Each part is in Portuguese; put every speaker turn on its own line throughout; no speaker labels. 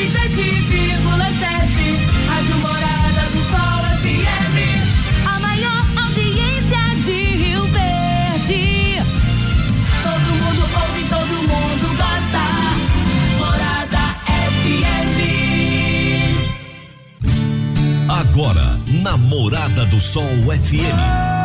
Rádio Morada do Sol FM. A maior audiência de Rio Verde. Todo mundo ouve, todo mundo gosta. Morada FM.
Agora, na Morada do Sol FM.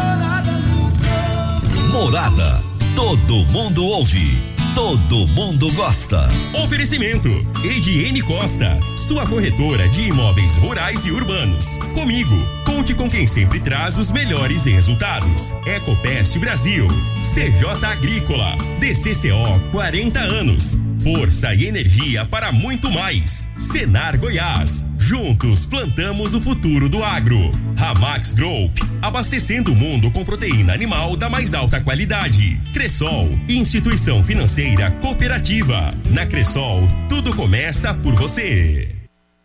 Morada, todo mundo ouve, todo mundo gosta.
Oferecimento: Ediene Costa, sua corretora de imóveis rurais e urbanos. Comigo, conte com quem sempre traz os melhores resultados. Ecopest Brasil, CJ Agrícola, DCCO 40 anos. Força e energia para muito mais. Senar Goiás, juntos plantamos o futuro do agro. Ramax Group, abastecendo o mundo com proteína animal da mais alta qualidade. Cressol, instituição financeira cooperativa. Na Cressol, tudo começa por você.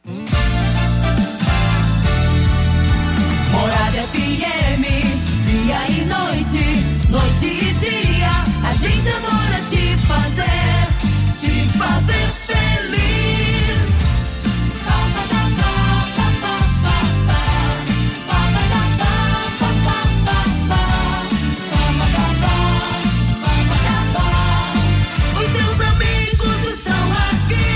Morada FM, dia e noite, noite e dia. A gente adora te fazer feliz. Os teus amigos estão aqui.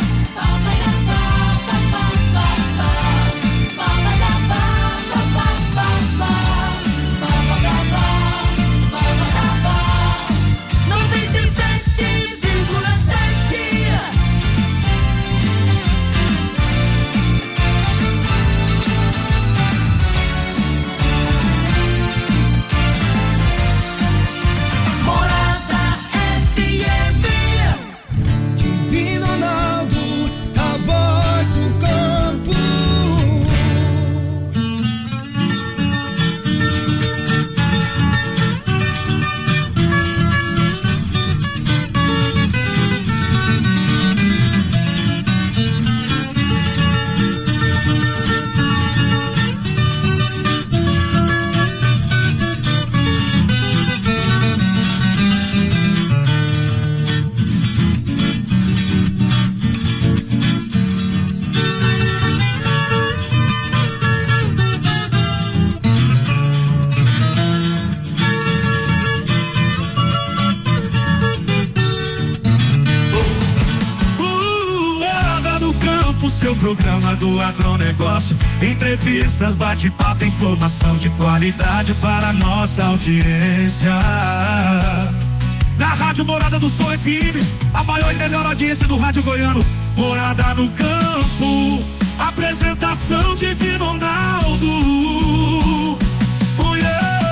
Programa do agronegócio, entrevistas, bate-papo, informação de qualidade para nossa audiência. Na Rádio Morada do Sol FM, a maior e melhor audiência do rádio goiano. Morada no campo, apresentação de Divino Ronaldo. Oh, yeah.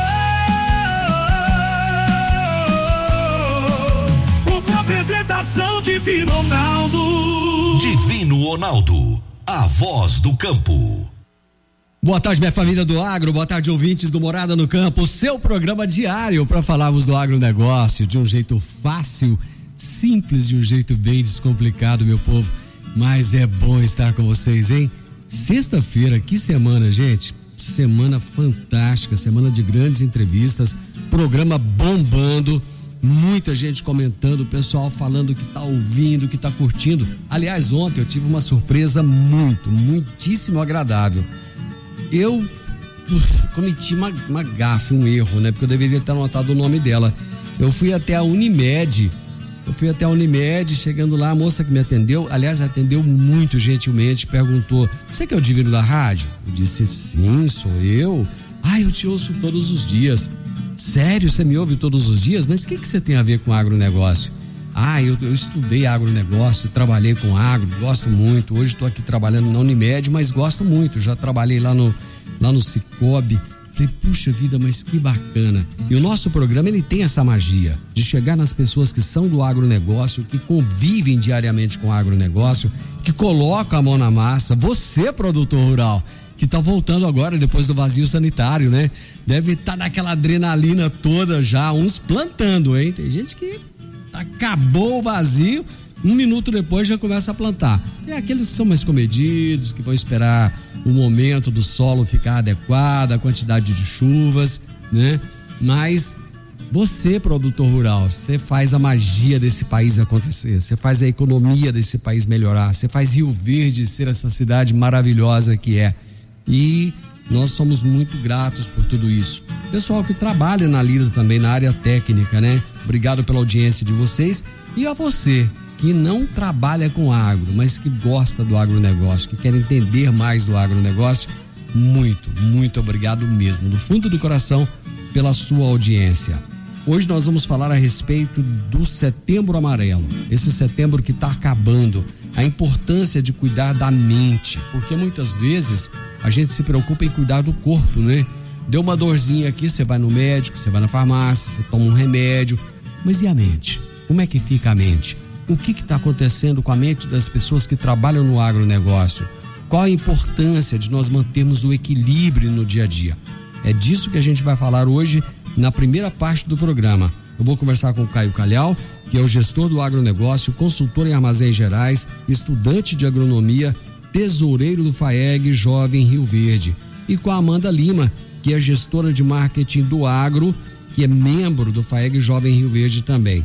Com apresentação de Divino Ronaldo.
Divino Ronaldo, a voz do campo.
Boa tarde, minha família do agro, boa tarde, ouvintes do Morada no Campo, o seu programa diário para falarmos do agronegócio de um jeito fácil, simples, de um jeito bem descomplicado, meu povo, mas é bom estar com vocês, hein? Sexta-feira, que semana, gente, semana fantástica, semana de grandes entrevistas, programa bombando, muita gente comentando, o pessoal falando que tá ouvindo, que tá curtindo. Aliás, ontem eu tive uma surpresa muitíssimo agradável. Eu cometi uma gafe, um erro, né? Porque eu deveria ter anotado o nome dela. Eu fui até a Unimed, chegando lá, a moça que me atendeu, aliás, atendeu muito gentilmente, perguntou: você que é o Divino da rádio? Eu disse: sim, sou eu. Eu te ouço todos os dias. Sério, você me ouve todos os dias? Mas o que você tem a ver com agronegócio? Eu estudei agronegócio, trabalhei com agro, gosto muito. Hoje estou aqui trabalhando na Unimed, mas gosto muito. Já trabalhei lá no Cicobi. Falei, puxa vida, mas que bacana. E o nosso programa, ele tem essa magia de chegar nas pessoas que são do agronegócio, que convivem diariamente com o agronegócio, que colocam a mão na massa. Você, produtor rural, que tá voltando agora depois do vazio sanitário, né? Deve estar naquela adrenalina toda já, uns plantando, hein? Tem gente que acabou o vazio, um minuto depois já começa a plantar. Tem aqueles que são mais comedidos, que vão esperar o momento do solo ficar adequado, a quantidade de chuvas, né? Mas Você, produtor rural, você faz a magia desse país acontecer, você faz a economia desse país melhorar, você faz Rio Verde ser essa cidade maravilhosa que é. E nós somos muito gratos por tudo isso. Pessoal que trabalha na Lida também, na área técnica, né? Obrigado pela audiência de vocês. E a você que não trabalha com agro, mas que gosta do agronegócio, que quer entender mais do agronegócio, muito obrigado mesmo, do fundo do coração, pela sua audiência. Hoje nós vamos falar a respeito do Setembro Amarelo, esse setembro que está acabando, a importância de cuidar da mente, porque muitas vezes a gente se preocupa em cuidar do corpo, né? Deu uma dorzinha aqui, você vai no médico, você vai na farmácia, você toma um remédio, mas e a mente? Como é que fica a mente? O que está acontecendo com a mente das pessoas que trabalham no agronegócio? Qual a importância de nós mantermos o equilíbrio no dia a dia? É disso que a gente vai falar hoje na primeira parte do programa. Eu vou conversar com o Caio Calhau, que é o gestor do agronegócio, consultor em armazéns gerais, estudante de agronomia, tesoureiro do FAEG Jovem Rio Verde. E com a Amanda Lima, que é gestora de marketing do agro, que é membro do FAEG Jovem Rio Verde também.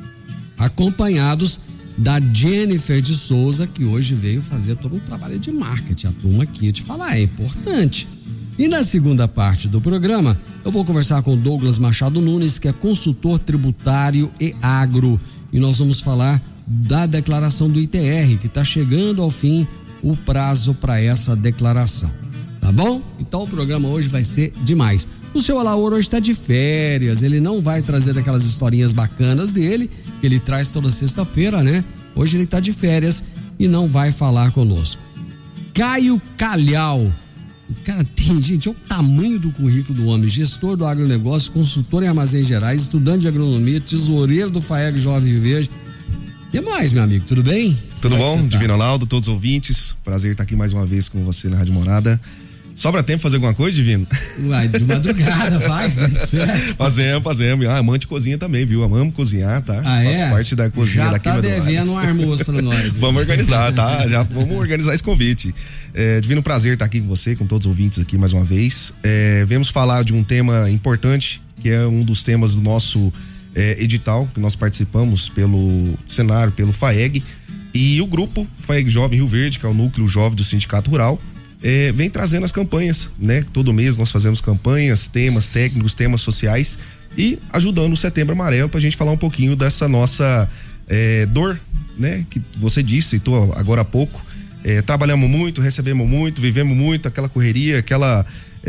Acompanhados da Jennifer de Souza, que hoje veio fazer todo um trabalho de marketing. A turma aqui, eu te falar, é importante. E na segunda parte do programa, eu vou conversar com o Douglas Machado Nunes, que é consultor tributário e agro. E nós vamos falar da declaração do ITR, que está chegando ao fim o prazo para essa declaração. Tá bom? Então o programa hoje vai ser demais. O seu Alaor hoje está de férias, ele não vai trazer aquelas historinhas bacanas dele, que ele traz toda sexta-feira, né? Hoje ele está de férias e não vai falar conosco. Caio Calhau. O cara tem, gente, olha o tamanho do currículo do homem: gestor do agronegócio, consultor em armazéns gerais, estudante de agronomia, tesoureiro do FAEG Jovem Rio Verde. E mais, meu amigo, tudo bem?
Tudo bom, Divino Ronaldo, todos os ouvintes, prazer estar aqui mais uma vez com você na Rádio Morada. Sobra tempo fazer alguma coisa, Divino?
Uai, de madrugada faz, né? Certo?
Fazemos. Amante de cozinha também, viu? Amamos cozinhar, tá?
Ah,
Faço parte da cozinha
já
daqui.
Já tá devendo um almoço pra nós.
Vamos organizar, tá? Já vamos organizar esse convite. Divino, prazer estar aqui com você, com todos os ouvintes aqui mais uma vez. Viemos falar de um tema importante, que é um dos temas do nosso edital, que nós participamos pelo cenário, pelo FAEG, e o grupo FAEG Jovem Rio Verde, que é o núcleo jovem do Sindicato Rural, vem trazendo as campanhas, né? Todo mês nós fazemos campanhas, temas técnicos, temas sociais e ajudando o Setembro Amarelo pra gente falar um pouquinho dessa nossa dor, né? Que você disse, citou agora há pouco. Trabalhamos muito, recebemos muito, vivemos muito, aquela correria, aquela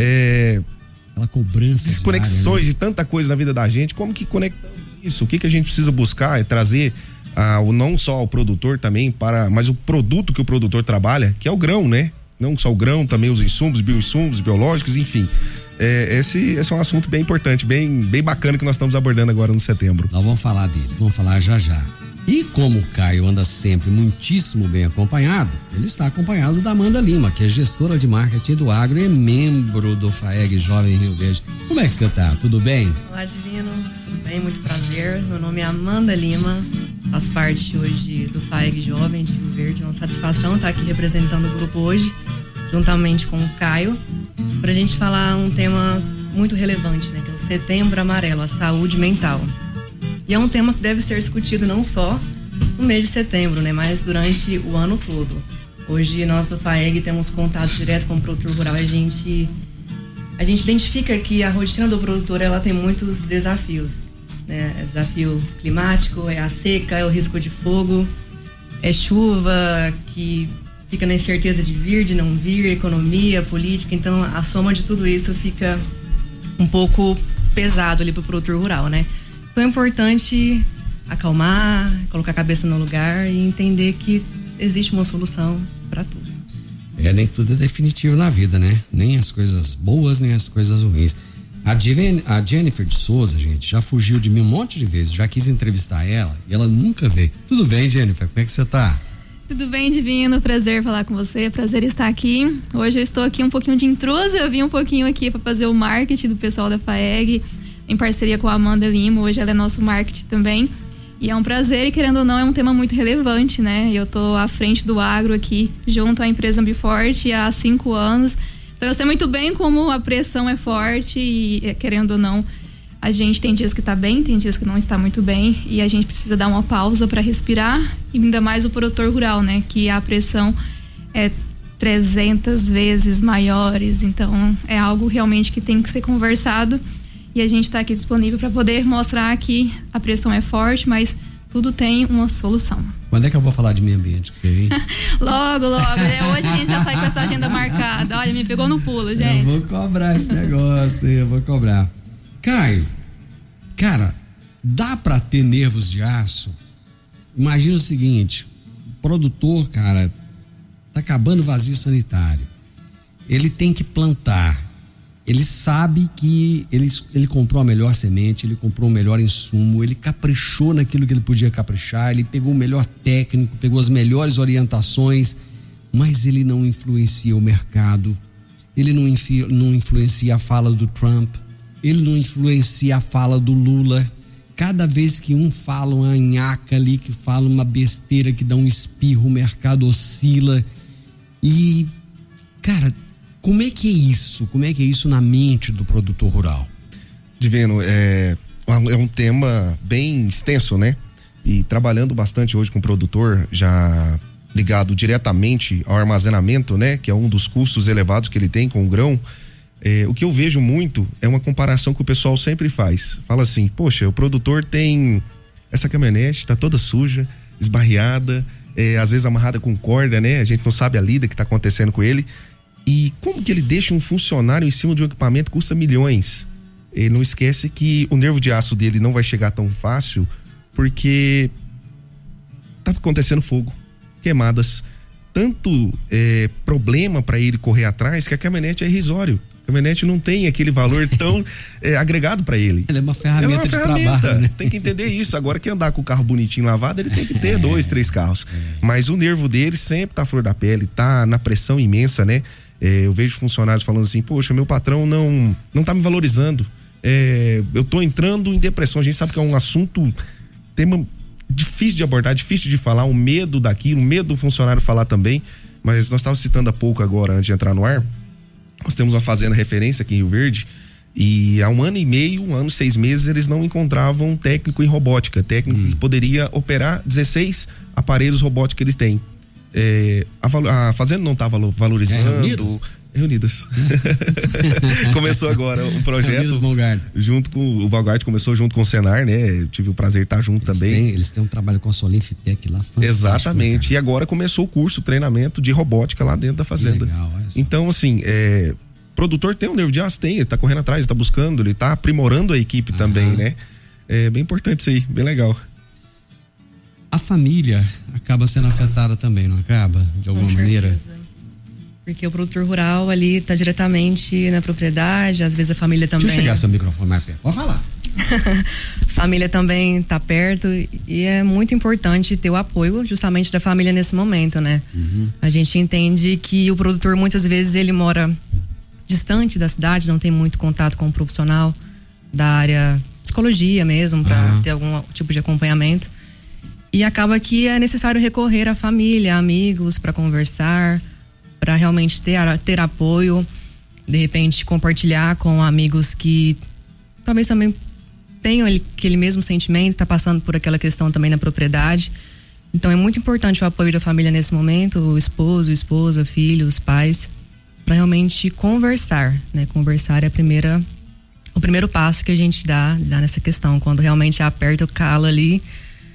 cobrança,
desconexões
diária, né?
de tanta coisa na vida da gente. Como que conectamos isso? O que a gente precisa buscar é trazer não só ao produtor também, mas o produto que o produtor trabalha, que é o grão, né? Não só o grão, também os insumos, bioinsumos, biológicos, enfim. Esse é um assunto bem importante, bem bacana, que nós estamos abordando agora no setembro.
Nós vamos falar dele, vamos falar já. E como o Caio anda sempre muitíssimo bem acompanhado, ele está acompanhado da Amanda Lima, que é gestora de marketing do agro e é membro do FAEG Jovem Rio Verde. Como é que você tá? Tudo bem?
Olá, Divino. Tudo bem? Muito prazer. Meu nome é Amanda Lima, faço parte hoje do FAEG Jovem de Rio Verde. Uma satisfação estar aqui representando o grupo hoje, juntamente com o Caio, para a gente falar um tema muito relevante, né? Que é o Setembro Amarelo, a saúde mental. E é um tema que deve ser discutido não só no mês de setembro, né? Mas durante o ano todo. Hoje nós do FAEG temos contato direto com o produtor rural. A gente identifica que a rotina do produtor, ela tem muitos desafios, né? É desafio climático, é a seca, é o risco de fogo, é chuva que fica na incerteza de vir, de não vir, economia, política. Então a soma de tudo isso fica um pouco pesado ali pro produtor rural, né? Então é importante acalmar, colocar a cabeça no lugar e entender que existe uma solução para tudo.
Nem tudo é definitivo na vida, né? Nem as coisas boas, nem as coisas ruins. A Jennifer de Souza, gente, já fugiu de mim um monte de vezes. Já quis entrevistar ela e ela nunca veio. Tudo bem, Jennifer? Como é que você tá?
Tudo bem, Divino? Prazer falar com você, prazer estar aqui. Hoje eu estou aqui um pouquinho de intrusa, eu vim um pouquinho aqui para fazer o marketing do pessoal da FAEG, em parceria com a Amanda Lima. Hoje ela é nosso marketing também. E é um prazer, e querendo ou não, é um tema muito relevante, né? Eu tô à frente do agro aqui, junto à empresa Ambiforte há 5 anos. Então eu sei muito bem como a pressão é forte e, querendo ou não, A gente tem dias que tá bem, tem dias que não está muito bem, e a gente precisa dar uma pausa para respirar, e ainda mais o produtor rural, né? Que a pressão é 300 vezes maiores, então é algo realmente que tem que ser conversado, e a gente está aqui disponível para poder mostrar que a pressão é forte, mas tudo tem uma solução.
Quando é que eu vou falar de meio ambiente com você, hein?
Logo. Hoje a gente já sai com essa agenda marcada. Olha, me pegou no pulo, gente.
Eu vou cobrar esse negócio aí, eu vou cobrar. Caio, cara, dá pra ter nervos de aço? Imagina o seguinte, o produtor, cara, tá acabando o vazio sanitário. Ele tem que plantar. Ele sabe que ele comprou a melhor semente, ele comprou o melhor insumo, ele caprichou naquilo que ele podia caprichar, ele pegou o melhor técnico, pegou as melhores orientações, mas ele não influencia o mercado, ele não influencia a fala do Trump, ele não influencia a fala do Lula. Cada vez que um fala uma nhaca ali, que fala uma besteira, que dá um espirro, o mercado oscila. E, cara, como é que é isso? Como é que é isso na mente do produtor rural?
Divino, é um tema bem extenso, né? E trabalhando bastante hoje com o produtor, já ligado diretamente ao armazenamento, né? Que é um dos custos elevados que ele tem com o grão. O que eu vejo muito é uma comparação que o pessoal sempre faz. Fala assim, poxa, o produtor tem essa caminhonete, tá toda suja, esbarreada, às vezes amarrada com corda, né? A gente não sabe a lida que tá acontecendo com ele. E como que ele deixa um funcionário em cima de um equipamento que custa milhões? Ele não esquece que o nervo de aço dele não vai chegar tão fácil, porque tá acontecendo fogo, queimadas, tanto problema para ele correr atrás, que a caminhonete é irrisório. A caminhonete não tem aquele valor tão agregado para ele.
Ela é uma ferramenta de trabalho, né?
Tem que entender isso. Agora, que andar com o carro bonitinho lavado, ele tem que ter 2, 3 carros. Mas o nervo dele sempre tá à flor da pele, tá na pressão imensa, né? Eu vejo funcionários falando assim, poxa, meu patrão não tá me valorizando. Eu tô entrando em depressão. A gente sabe que é um assunto, tema difícil de abordar, difícil de falar, o medo daquilo, o medo do funcionário falar também. Mas nós estávamos citando há pouco agora, antes de entrar no ar, nós temos uma fazenda referência aqui em Rio Verde, e há 1 ano e meio, 1 ano e 6 meses, eles não encontravam um técnico em robótica, técnico que poderia operar 16 aparelhos robóticos que eles têm. A fazenda não estava valorizando. Reunidas. Começou agora um projeto junto com o Valgard, começou junto com o Senar, né? Eu tive o prazer de estar junto também.
Eles têm um trabalho com a Solinfitec lá.
Exatamente. Né, e agora começou o curso, treinamento de robótica lá dentro da fazenda.
Legal,
então, assim, produtor tem um nervo de aço, ele tá correndo atrás, ele tá buscando, ele tá aprimorando a equipe também, né? É bem importante isso aí, bem legal.
A família acaba sendo afetada também, não acaba? De alguma maneira?
Porque o produtor rural ali tá diretamente na propriedade, às vezes a família também.
Deixa eu chegar seu microfone mais perto. Pode falar.
Família também tá perto, e é muito importante ter o apoio justamente da família nesse momento, né? A gente entende que o produtor muitas vezes ele mora distante da cidade, não tem muito contato com o profissional da área de psicologia mesmo, para ter algum tipo de acompanhamento. E acaba que é necessário recorrer à família, amigos, para conversar, para realmente ter apoio, de repente compartilhar com amigos que talvez também tenham aquele mesmo sentimento, tá passando por aquela questão também na propriedade. Então é muito importante o apoio da família nesse momento, o esposo, esposa, filhos, pais, para realmente conversar, né? Conversar é o primeiro passo que a gente dá nessa questão, quando realmente aperta o calo ali.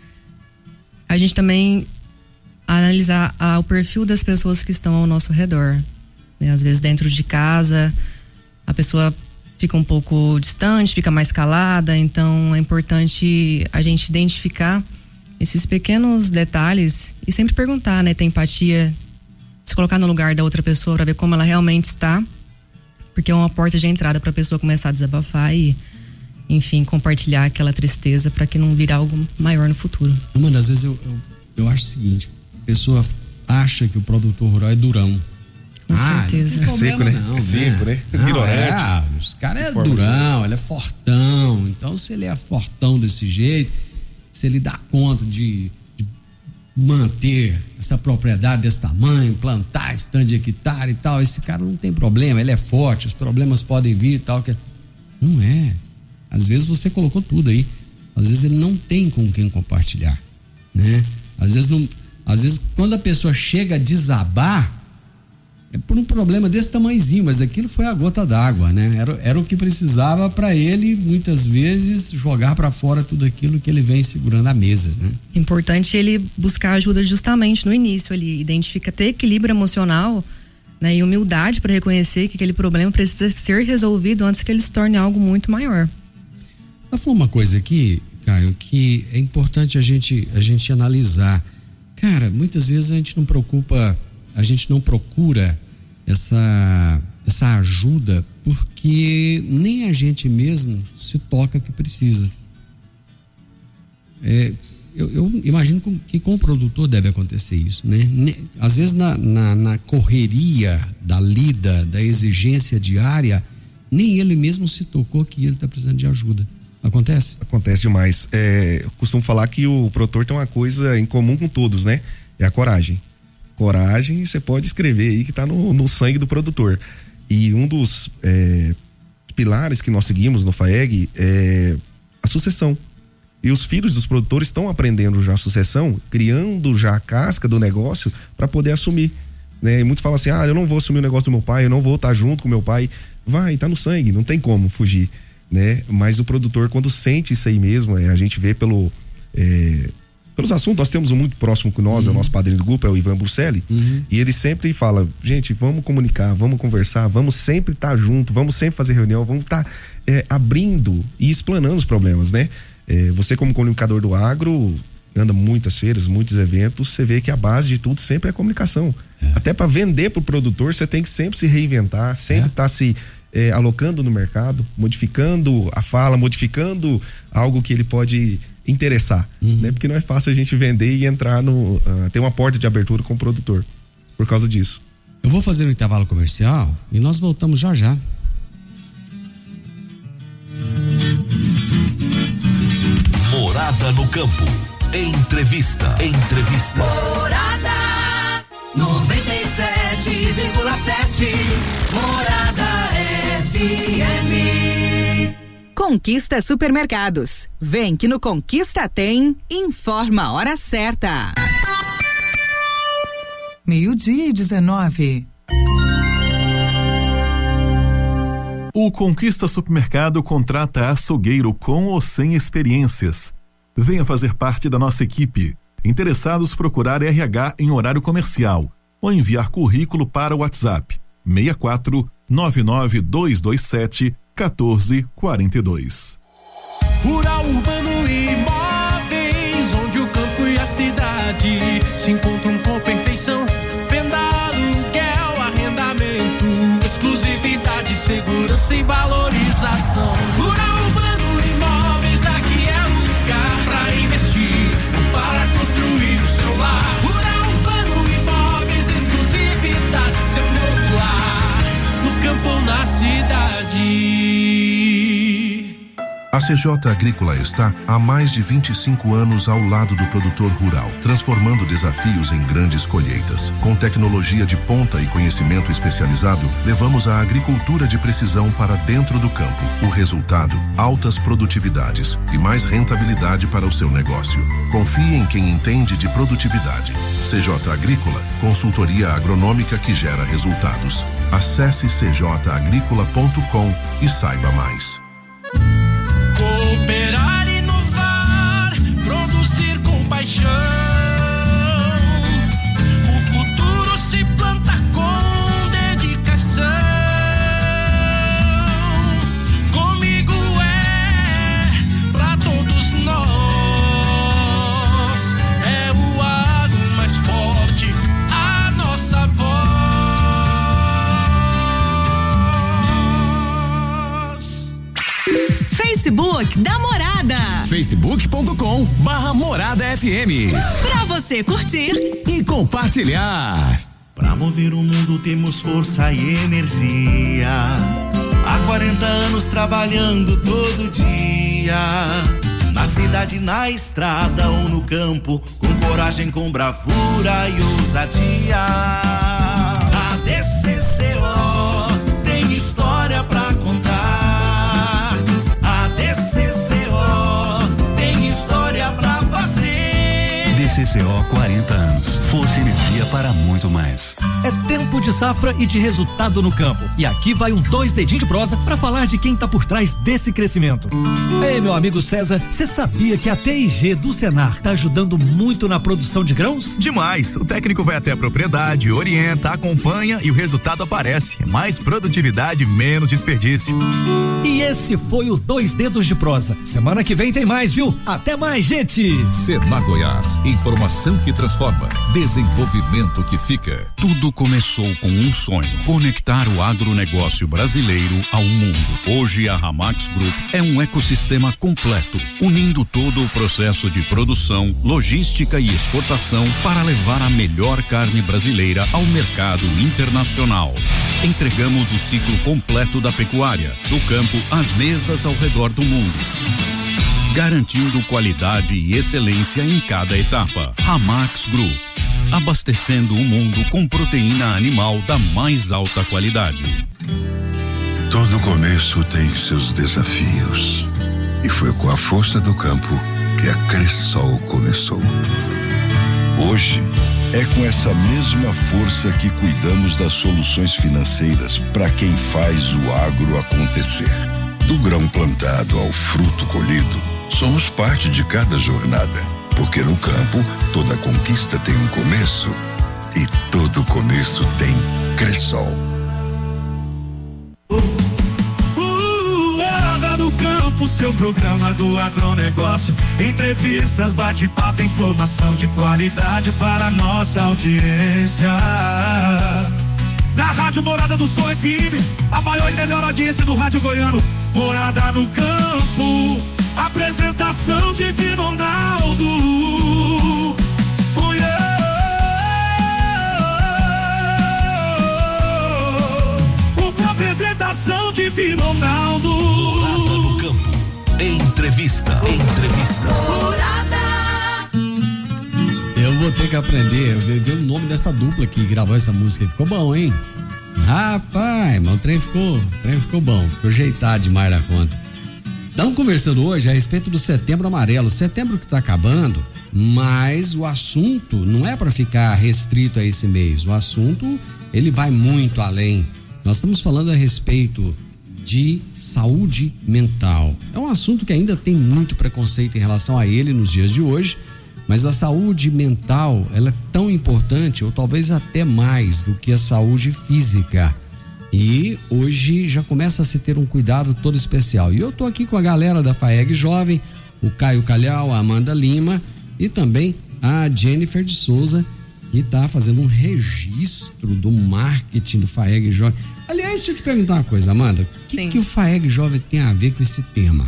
A gente também analisar o perfil das pessoas que estão ao nosso redor, né? Às vezes dentro de casa a pessoa fica um pouco distante, fica mais calada, então é importante a gente identificar esses pequenos detalhes e sempre perguntar, né? Ter empatia, se colocar no lugar da outra pessoa para ver como ela realmente está, porque é uma porta de entrada para a pessoa começar a desabafar e, enfim, compartilhar aquela tristeza para que não vire algo maior no futuro.
Amanda, às vezes eu acho o seguinte, a pessoa acha que o produtor rural é durão.
Com certeza.
É seco, né?
Não,
é seco, né? Ignorante.
Os caras é durão, ele é fortão. Então, se ele é fortão desse jeito, se ele dá conta de manter essa propriedade desse tamanho, plantar esse tanto de hectare e tal, esse cara não tem problema, ele é forte, os problemas podem vir e tal. Não é. Às vezes você colocou tudo aí, às vezes ele não tem com quem compartilhar, né? Às vezes quando a pessoa chega a desabar, é por um problema desse tamanhozinho, mas aquilo foi a gota d'água, né? Era o que precisava para ele, muitas vezes, jogar para fora tudo aquilo que ele vem segurando há meses, né?
Importante ele buscar ajuda justamente no início, ele identifica ter equilíbrio emocional, né, e humildade para reconhecer que aquele problema precisa ser resolvido antes que ele se torne algo muito maior.
Ela falou uma coisa aqui, Caio, que é importante a gente analisar. Cara, muitas vezes a gente não procura essa ajuda porque nem a gente mesmo se toca que precisa. Eu imagino que com o produtor deve acontecer isso, né? Às vezes na correria da lida, da exigência diária, nem ele mesmo se tocou que ele está precisando de ajuda. Acontece? Acontece demais.
Eu costumo falar que o produtor tem uma coisa em comum com todos, né? É a coragem. Coragem, você pode escrever aí que tá no sangue do produtor. E um dos pilares que nós seguimos no FAEG é a sucessão. E os filhos dos produtores estão aprendendo já a sucessão, criando já a casca do negócio para poder assumir, né? E muitos falam assim, eu não vou assumir o negócio do meu pai, eu não vou estar junto com meu pai. Vai, tá no sangue, não tem como fugir, né? Mas o produtor, quando sente isso aí mesmo, a gente vê pelos assuntos, nós temos um muito próximo com nós, é o nosso padrinho do grupo, é o Ivan Bruselli, e ele sempre fala, gente, vamos comunicar, vamos conversar, vamos sempre estar junto, vamos sempre fazer reunião, vamos estar abrindo e explanando os problemas, né? Você como comunicador do agro, anda muitas feiras, muitos eventos, você vê que a base de tudo sempre é a comunicação. Até para vender pro produtor, você tem que sempre se reinventar, sempre estar se alocando no mercado, modificando a fala, modificando algo que ele pode interessar, né? Porque não é fácil a gente vender e entrar ter uma porta de abertura com o produtor, por causa disso.
Eu vou fazer um intervalo comercial e nós voltamos já já.
Morada no campo. Entrevista.
Morada 97,7. Morada FM.
Conquista Supermercados. Vem que no Conquista tem. Informa a hora certa.
12:19. O Conquista Supermercado contrata açougueiro com ou sem experiências. Venha fazer parte da nossa equipe. Interessados, procurar RH em horário comercial ou enviar currículo para o WhatsApp 64 99227 1442.
Rural Urbano Imóveis, onde o campo e a cidade se encontram com perfeição. Venda, aluguel, arrendamento, exclusividade, segurança e valorização. Rural Urbano Imóveis, aqui é o lugar para investir, para construir o seu lar. Rural Urbano Imóveis, exclusividade, seu novo lar, no campo ou na cidade.
A CJ Agrícola está há mais de 25 anos ao lado do produtor rural, transformando desafios em grandes colheitas. Com tecnologia de ponta e conhecimento especializado, levamos a agricultura de precisão para dentro do campo. O resultado, altas produtividades e mais rentabilidade para o seu negócio. Confie em quem entende de produtividade. CJ Agrícola, consultoria agronômica que gera resultados. Acesse cjagricola.com e saiba mais.
Cooperar, inovar, produzir com paixão. O futuro se planta com dedicação. Comigo é pra todos nós. É o agro mais forte, a nossa voz.
Facebook da Morada.
facebook.com/MoradaFM.
Pra você curtir
e compartilhar.
Pra mover o mundo temos força e energia. Há 40 anos trabalhando todo dia. Na cidade, na estrada ou no campo, com coragem, com bravura e ousadia. A DCCO tem história pra contar. A DCCO
TCO 40 anos. Força e energia para muito mais.
É tempo de safra e de resultado no campo. E aqui vai um 2 dedinhos de prosa para falar de quem tá por trás desse crescimento. Ei, meu amigo César, você sabia que a TIG do Senar tá ajudando muito na produção de grãos?
Demais! O técnico vai até a propriedade, orienta, acompanha e o resultado aparece. Mais produtividade, menos desperdício.
E esse foi o 2 dedos de prosa. Semana que vem tem mais, viu? Até mais, gente!
Senar Goiás, informação que transforma, desenvolvimento que fica.
Tudo começou com um sonho: conectar o agronegócio brasileiro ao mundo. Hoje a Ramax Group é um ecossistema completo, unindo todo o processo de produção, logística e exportação para levar a melhor carne brasileira ao mercado internacional. Entregamos o ciclo completo da pecuária, do campo às mesas ao redor do mundo, garantindo qualidade e excelência em cada etapa. Ramax Group, abastecendo o mundo com proteína animal da mais alta qualidade.
Todo começo tem seus desafios. E foi com a força do campo que a Cressol começou. Hoje, é com essa mesma força que cuidamos das soluções financeiras para quem faz o agro acontecer. Do grão plantado ao fruto colhido, somos parte de cada jornada. Porque no campo, toda conquista tem um começo. E todo começo tem Cressol.
No campo, seu programa do agronegócio. Entrevistas, bate-papo, informação de qualidade para nossa audiência. Na Rádio Morada do Sol FM, a maior e melhor audiência do rádio goiano. Morada no campo, apresentação de Divino Ronaldo. Apresentação de Divino Ronaldo.
Morada no campo. Entrevista.
Eu vou ter que aprender, ver o nome dessa dupla que gravou essa música. Ficou bom, hein? Rapaz, mas o trem ficou bom, ficou ajeitado demais da conta. Estamos conversando hoje a respeito do Setembro Amarelo. Setembro que está acabando, mas o assunto não é para ficar restrito a esse mês. O assunto, ele vai muito além. Nós estamos falando a respeito de saúde mental. É um assunto que ainda tem muito preconceito em relação a ele nos dias de hoje, mas a saúde mental, ela é tão importante, ou talvez até mais do que a saúde física. E hoje já começa a se ter um cuidado todo especial. E eu tô aqui com a galera da FAEG Jovem, o Caio Calhau, a Amanda Lima e também a Jennifer de Souza, que está fazendo um registro do marketing do FAEG Jovem. Aliás, deixa eu te perguntar uma coisa, Amanda. O que o FAEG Jovem tem a ver com esse tema?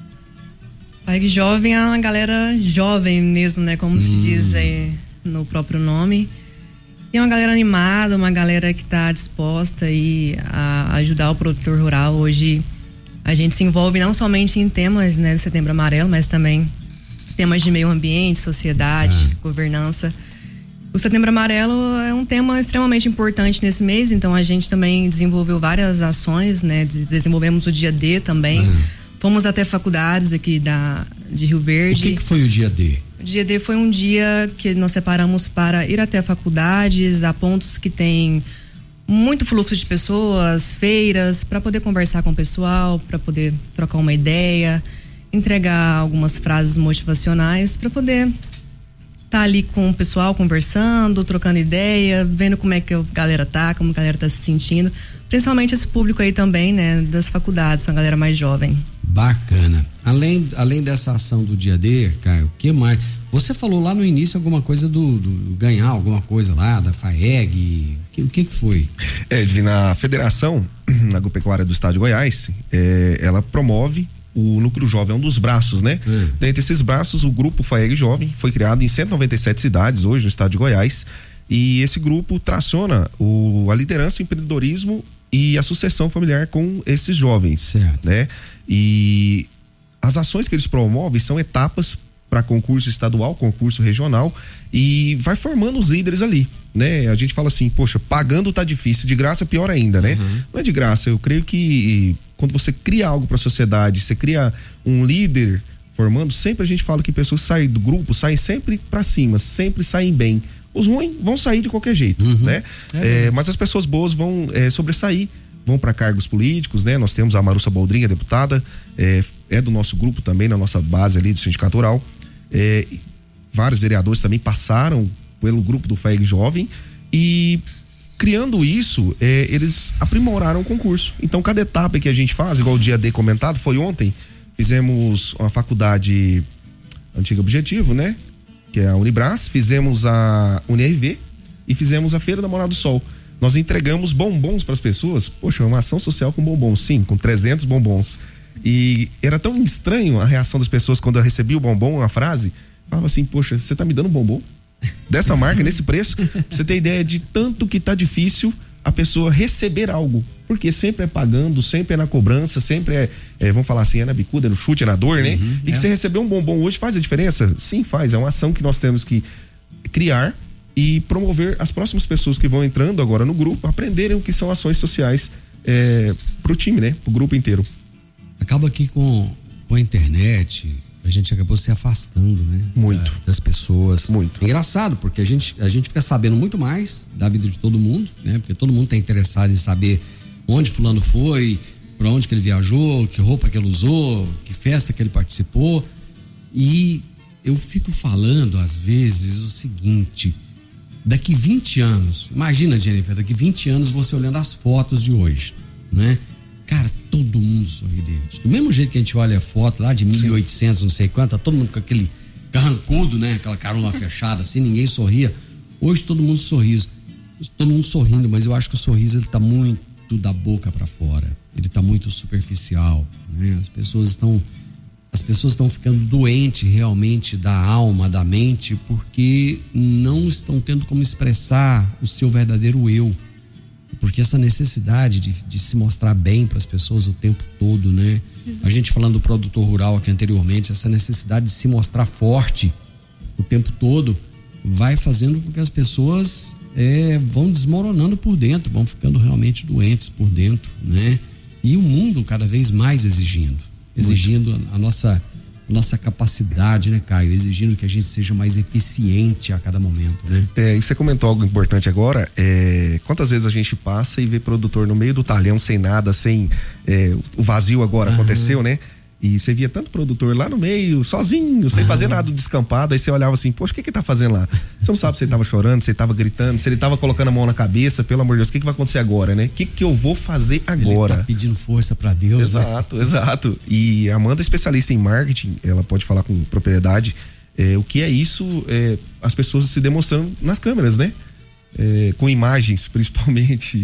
FAEG Jovem é uma galera jovem mesmo, né? Como se diz aí no próprio nome. E é uma galera animada, uma galera que está disposta aí a ajudar o produtor rural. Hoje a gente se envolve não somente em temas, né, de Setembro Amarelo, mas também temas de meio ambiente, sociedade, governança. O Setembro Amarelo é um tema extremamente importante nesse mês, então a gente também desenvolveu várias ações, né? Desenvolvemos o dia D também. Fomos até faculdades aqui de Rio Verde.
O que foi o dia D?
O dia D foi um dia que nós separamos para ir até faculdades, a pontos que tem muito fluxo de pessoas, feiras, para poder conversar com o pessoal, para poder trocar uma ideia, entregar algumas frases motivacionais, para poder tá ali com o pessoal conversando, trocando ideia, vendo como é que a galera tá, como a galera tá se sentindo, principalmente esse público aí também, né, das faculdades, uma galera mais jovem. Bacana.
Além dessa ação do dia D, Caio, o que mais? Você falou lá no início alguma coisa do ganhar alguma coisa lá, da FAEG, o que foi?
Na Federação Agropecuária do Estado de Goiás, ela promove o Núcleo Jovem, é um dos braços, né? Dentre esses braços, o Grupo FAEG Jovem foi criado em 197 cidades hoje no estado de Goiás, e esse grupo traciona a liderança, o empreendedorismo e a sucessão familiar com esses jovens, né? E as ações que eles promovem são etapas para concurso estadual, concurso regional, e vai formando os líderes ali, né? A gente fala assim, poxa, pagando tá difícil, de graça pior ainda, né? Não é de graça, eu creio que quando você cria algo para a sociedade, você cria um líder formando, sempre a gente fala que pessoas que saem do grupo saem sempre pra cima, sempre saem bem. Os ruins vão sair de qualquer jeito, né? Mas as pessoas boas vão sobressair, vão para cargos políticos, né? Nós temos a Marussa Boldrin, a deputada, é do nosso grupo também, na nossa base ali do Sindicato Rural. Vários vereadores também passaram pelo grupo do FAEG Jovem e criando isso, eles aprimoraram o concurso. Então, cada etapa que a gente faz, igual o dia D comentado, foi ontem, fizemos uma faculdade Antiga Objetivo, né? Que é a Unibras, fizemos a UniRV e fizemos a Feira da Morada do Sol. Nós entregamos bombons para as pessoas. Poxa, uma ação social com bombons, sim, com 300 bombons. E era tão estranho a reação das pessoas quando eu recebi o bombom, a frase, falava assim, poxa, você tá me dando bombom? Dessa marca, nesse preço? Pra você ter ideia de tanto que tá difícil a pessoa receber algo. Porque sempre é pagando, sempre é na cobrança, sempre vamos falar assim, é na bicuda, é no chute, é na dor, né? E que você receber um bombom hoje faz a diferença? Sim, faz. É uma ação que nós temos que criar e promover as próximas pessoas que vão entrando agora no grupo, aprenderem o que são ações sociais pro time, né? Pro grupo inteiro.
Acaba aqui com a internet, a gente acabou se afastando, né?
Muito.
Das pessoas.
Muito.
Engraçado, porque a gente fica sabendo muito mais da vida de todo mundo, né? Porque todo mundo tá interessado em saber onde fulano foi, para onde que ele viajou, que roupa que ele usou, que festa que ele participou. E eu fico falando, às vezes, o seguinte, daqui 20 anos, imagina, Jennifer, daqui 20 anos você olhando as fotos de hoje, né? Cara, todo mundo sorridente. Do mesmo jeito que a gente olha a foto lá de 1800, não sei quanto, tá todo mundo com aquele carrancudo, né? Aquela carona fechada, assim, ninguém sorria. Hoje todo mundo sorrindo, mas eu acho que o sorriso ele tá muito da boca para fora. Ele tá muito superficial, né? As pessoas estão ficando doentes realmente da alma, da mente, porque não estão tendo como expressar o seu verdadeiro eu. Porque essa necessidade de se mostrar bem para as pessoas o tempo todo, né? A gente falando do produtor rural aqui anteriormente, essa necessidade de se mostrar forte o tempo todo vai fazendo com que as pessoas vão desmoronando por dentro, vão ficando realmente doentes por dentro, né? E o mundo cada vez mais exigindo a nossa capacidade, né, Caio? Exigindo que a gente seja mais eficiente a cada momento, né?
E você comentou algo importante agora, quantas vezes a gente passa e vê produtor no meio do talhão, sem nada, sem o vazio agora aconteceu, né? E você via tanto produtor lá no meio, sozinho, sem fazer nada, descampado, aí você olhava assim, poxa, o que tá fazendo lá? Você não sabe se ele tava chorando, se ele tava gritando, se ele tava colocando a mão na cabeça, pelo amor de Deus, o que vai acontecer agora, né? O que eu vou fazer agora?
Ele tá pedindo força pra Deus.
Exato. E a Amanda, especialista em marketing, ela pode falar com propriedade, o que é isso, as pessoas se demonstrando nas câmeras, né? Com imagens, principalmente.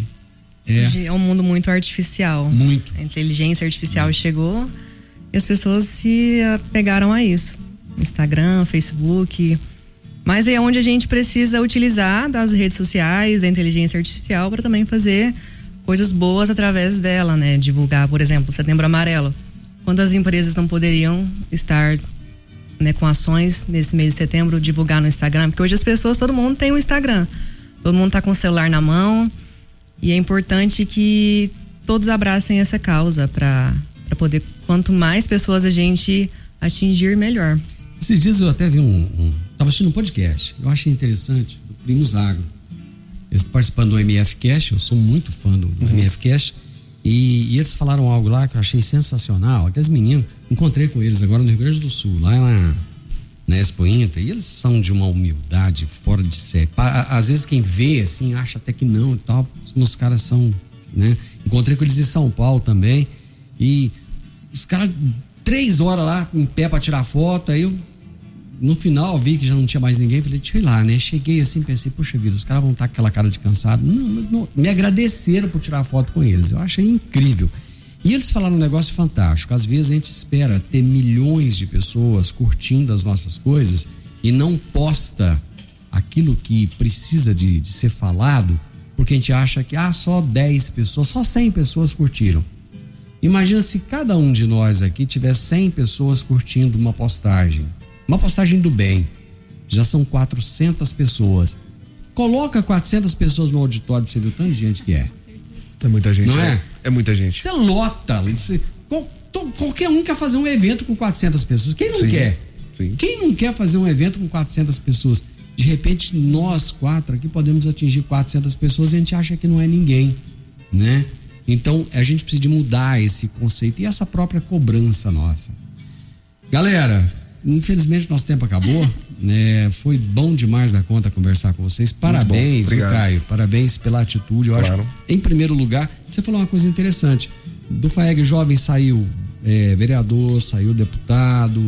É um mundo muito artificial.
Muito.
A inteligência artificial chegou e as pessoas se apegaram a isso. Instagram, Facebook. Mas é onde a gente precisa utilizar das redes sociais, a inteligência artificial, para também fazer coisas boas através dela, né? Divulgar, por exemplo, Setembro Amarelo. Quantas empresas não poderiam estar, né, com ações nesse mês de setembro, divulgar no Instagram? Porque hoje as pessoas, todo mundo tem um Instagram. Todo mundo tá com o celular na mão. E é importante que todos abracem essa causa para poder, quanto mais pessoas a gente atingir, melhor.
Esses dias eu até vi tava assistindo um podcast, eu achei interessante, do Primos Agro. Eles participando do MF Cash, eu sou muito fã do MF Cash, e eles falaram algo lá que eu achei sensacional. Aqueles meninos, encontrei com eles agora no Rio Grande do Sul, lá na Expo Inter, e eles são de uma humildade fora de série. Às vezes quem vê assim acha até que não e tal, os caras são, né? Encontrei com eles em São Paulo também, e os caras 3 horas lá em pé pra tirar foto. Aí eu no final vi que já não tinha mais ninguém, falei, deixa eu ir lá, né? Cheguei assim, pensei, poxa vida, os caras vão estar com aquela cara de cansado. Não, me agradeceram por tirar foto com eles, eu achei incrível. E eles falaram um negócio fantástico. Às vezes a gente espera ter milhões de pessoas curtindo as nossas coisas e não posta aquilo que precisa de ser falado, porque a gente acha que só 10 pessoas, só 100 pessoas curtiram. Imagina se cada um de nós aqui tiver 100 pessoas curtindo uma postagem do bem. Já são 400 pessoas. Coloca 400 pessoas no auditório pra você ver o tanto de gente que é.
É muita gente.
Não é?
É muita gente.
Você lota. Qualquer um quer fazer um evento com 400 pessoas. Quem não quer?
Sim.
Quem não quer fazer um evento com 400 pessoas? De repente, nós 4 aqui podemos atingir 400 pessoas e a gente acha que não é ninguém, né? Então, a gente precisa de mudar esse conceito e essa própria cobrança nossa. Galera, infelizmente nosso tempo acabou, né? Foi bom demais da conta conversar com vocês. Parabéns, viu, Caio? Parabéns pela atitude. Eu acho que, em primeiro lugar, você falou uma coisa interessante. Do FAEG Jovem saiu vereador, saiu deputado,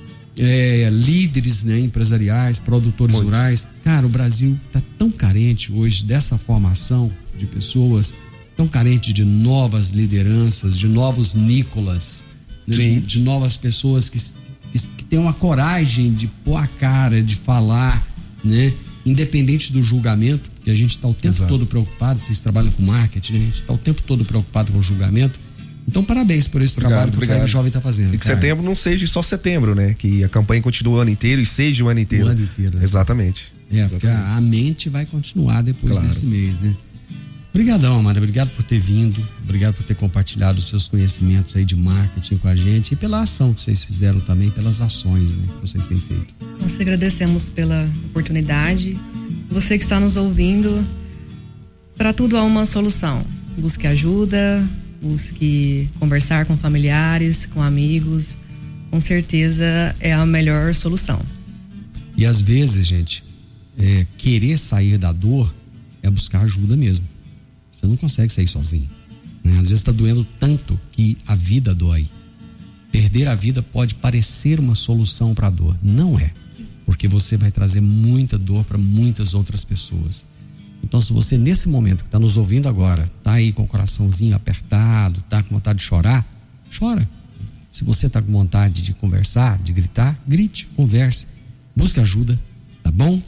líderes, né, empresariais, produtores rurais. Cara, o Brasil tá tão carente hoje dessa formação de pessoas, tão carente de novas lideranças, de novos Nicolas, né, de novas pessoas que tenham a coragem de pôr a cara, de falar, né, independente do julgamento, porque a gente tá o tempo todo preocupado. Vocês trabalham com marketing, né? A gente tá o tempo todo preocupado com o julgamento. Então, parabéns por esse trabalho que o FAEG Jovem está fazendo.
E que setembro não seja só setembro, né? Que a campanha continue o ano inteiro e seja o ano inteiro.
O ano inteiro.
Exatamente.
Porque a mente vai continuar depois desse mês, né? Obrigadão, Amanda. Obrigado por ter vindo. Obrigado por ter compartilhado os seus conhecimentos aí de marketing com a gente e pela ação que vocês fizeram também, pelas ações, né, que vocês têm feito.
Nós agradecemos pela oportunidade. Você que está nos ouvindo, para tudo há uma solução. Busque ajuda, busque conversar com familiares, com amigos. Com certeza é a melhor solução.
E às vezes, gente, querer sair da dor é buscar ajuda mesmo. Você não consegue sair sozinho, né? Às vezes está doendo tanto que a vida dói. Perder a vida pode parecer uma solução para a dor. Não é, porque você vai trazer muita dor para muitas outras pessoas. Então, se você nesse momento que está nos ouvindo agora, tá aí com o coraçãozinho apertado, tá com vontade de chorar, chora. Se você tá com vontade de conversar, de gritar, grite, converse, busque ajuda, tá bom?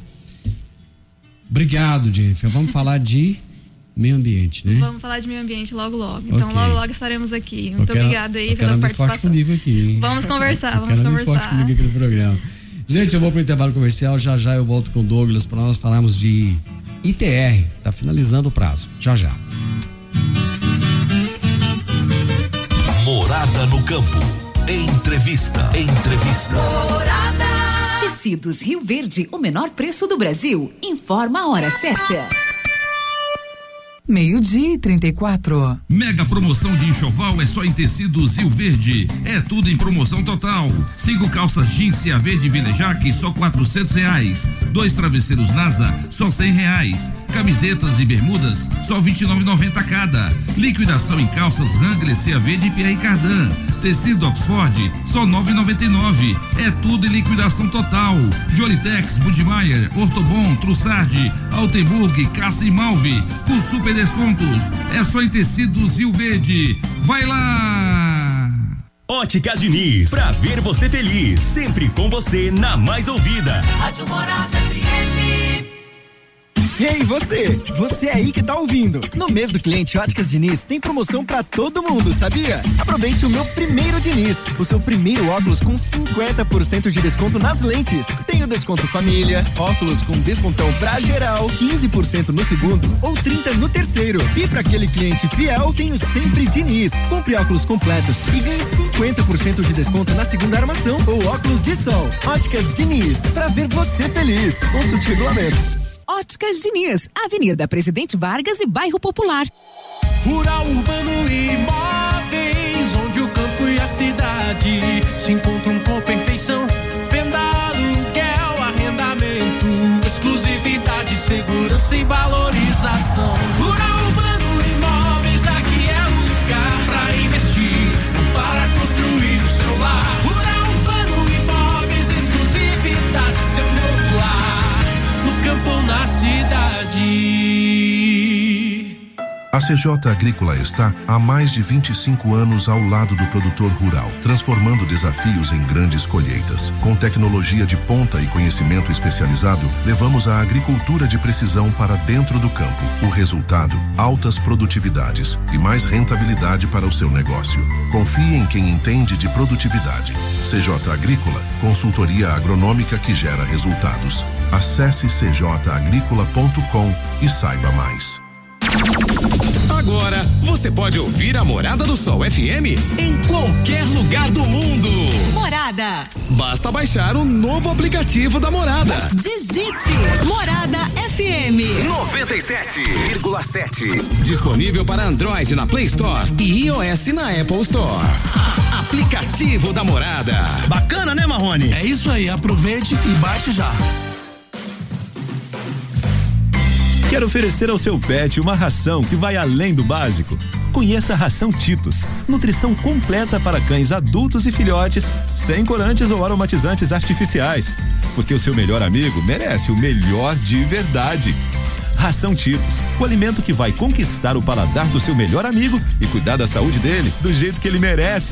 Obrigado, Jennifer. Vamos falar de meio ambiente, né?
Vamos falar de meio ambiente logo. Então, logo estaremos aqui. Muito obrigada aí pela participação.
Forte comigo aqui, hein?
Vamos conversar,
forte comigo aqui no programa. Gente, eu vou pro intervalo comercial, já eu volto com o Douglas para nós falarmos de ITR, tá finalizando o prazo. Já.
Morada no campo. Entrevista.
Morada. Tecidos Rio Verde, o menor preço do Brasil. Informa a hora certa.
12:34.
Mega promoção de enxoval é só em Tecidos Rio Verde. É tudo em promoção total. 5 calças jeans Cia Verde Velejaque, só R$400. 2 travesseiros NASA, só R$100. Camisetas e bermudas, só R$29,90 cada. Liquidação em calças Wrangler, Cia Verde e Pierre Cardin. Tecido Oxford, só R$9,99. É tudo em liquidação total. Jolitex, Budmeier, Ortobon, Trussardi, Altenburg, Casta e Malve, com super descontos. É só em Tecidos Rio Verde. Vai lá!
Óticas Diniz, pra ver você feliz, sempre com você na mais ouvida.
Rádio Morada FM.
Ei, você aí que tá ouvindo. No mês do cliente Óticas Diniz tem promoção pra todo mundo, sabia? Aproveite o meu primeiro Diniz, o seu primeiro óculos com 50% de desconto nas lentes. Tem o desconto família, óculos com descontão pra geral, 15% no segundo ou 30% no terceiro. E pra aquele cliente fiel, tem o Sempre Diniz. Compre óculos completos e ganhe 50% de desconto na segunda armação ou óculos de sol. Óticas Diniz, pra ver você feliz. Consulte o regulamento.
Óticas Diniz, Avenida Presidente Vargas e Bairro Popular.
Rural Urbano Imóveis, onde o campo e a cidade se encontram com perfeição. Venda, aluguel, arrendamento, exclusividade, segurança e valorização. Rural Urbano Imóveis, aqui é o lugar pra investir, para construir o seu lar. Rural Urbano Imóveis, exclusividade, seu novo lar. No campo ou na cidade.
A CJ Agrícola está há mais de 25 anos ao lado do produtor rural, transformando desafios em grandes colheitas. Com tecnologia de ponta e conhecimento especializado, levamos a agricultura de precisão para dentro do campo. O resultado, altas produtividades e mais rentabilidade para o seu negócio. Confie em quem entende de produtividade. CJ Agrícola, consultoria agronômica que gera resultados. Acesse cjagricola.com e saiba mais.
Agora você pode ouvir a Morada do Sol FM em qualquer lugar do mundo.
Morada.
Basta baixar o novo aplicativo da Morada.
Digite Morada FM
97,7. Disponível para Android na Play Store e iOS na Apple Store. Aplicativo da Morada.
Bacana, né, Marrone?
É isso aí, aproveite e baixe já.
Quer oferecer ao seu pet uma ração que vai além do básico? Conheça a Ração Titus, nutrição completa para cães adultos e filhotes, sem corantes ou aromatizantes artificiais. Porque o seu melhor amigo merece o melhor de verdade. Ração Titus, o alimento que vai conquistar o paladar do seu melhor amigo e cuidar da saúde dele do jeito que ele merece.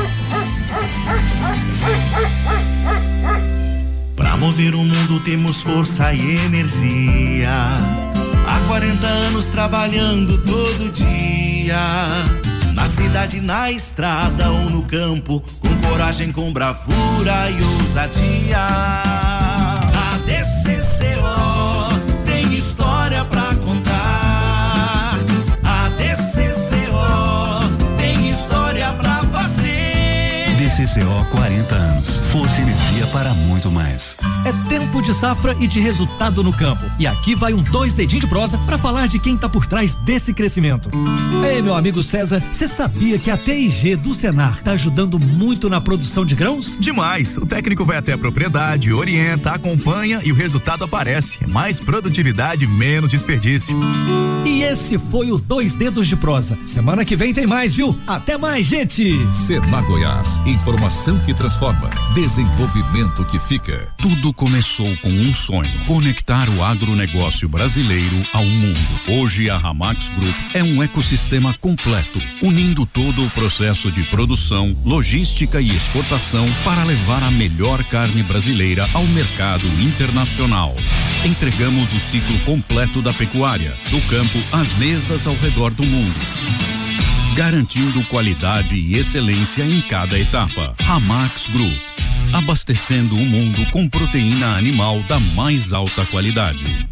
Pra mover o mundo temos força e energia. Há 40 anos trabalhando todo dia. Na cidade, na estrada ou no campo, com coragem, com bravura e ousadia. A DCCO tem história pra contar. A DCCO tem história pra fazer.
DCCO 40 anos. Força e energia para muito mais.
É tempo de safra e de resultado no campo. E aqui vai um 2 dedinhos de prosa para falar de quem tá por trás desse crescimento. Ei, meu amigo César, você sabia que a TIG do Senar tá ajudando muito na produção de grãos?
Demais. O técnico vai até a propriedade, orienta, acompanha e o resultado aparece. Mais produtividade, menos desperdício.
E esse foi o 2 dedos de prosa. Semana que vem tem mais, viu? Até mais, gente!
Senar Goiás, informação que transforma, desenvolvimento que fica.
Tudo começou com um sonho: conectar o agronegócio brasileiro ao mundo. Hoje a Ramax Group é um ecossistema completo, unindo todo o processo de produção, logística e exportação para levar a melhor carne brasileira ao mercado internacional. Entregamos o ciclo completo da pecuária, do campo às mesas ao redor do mundo, garantindo qualidade e excelência em cada etapa. Ramax Group, abastecendo o mundo com proteína animal da mais alta qualidade.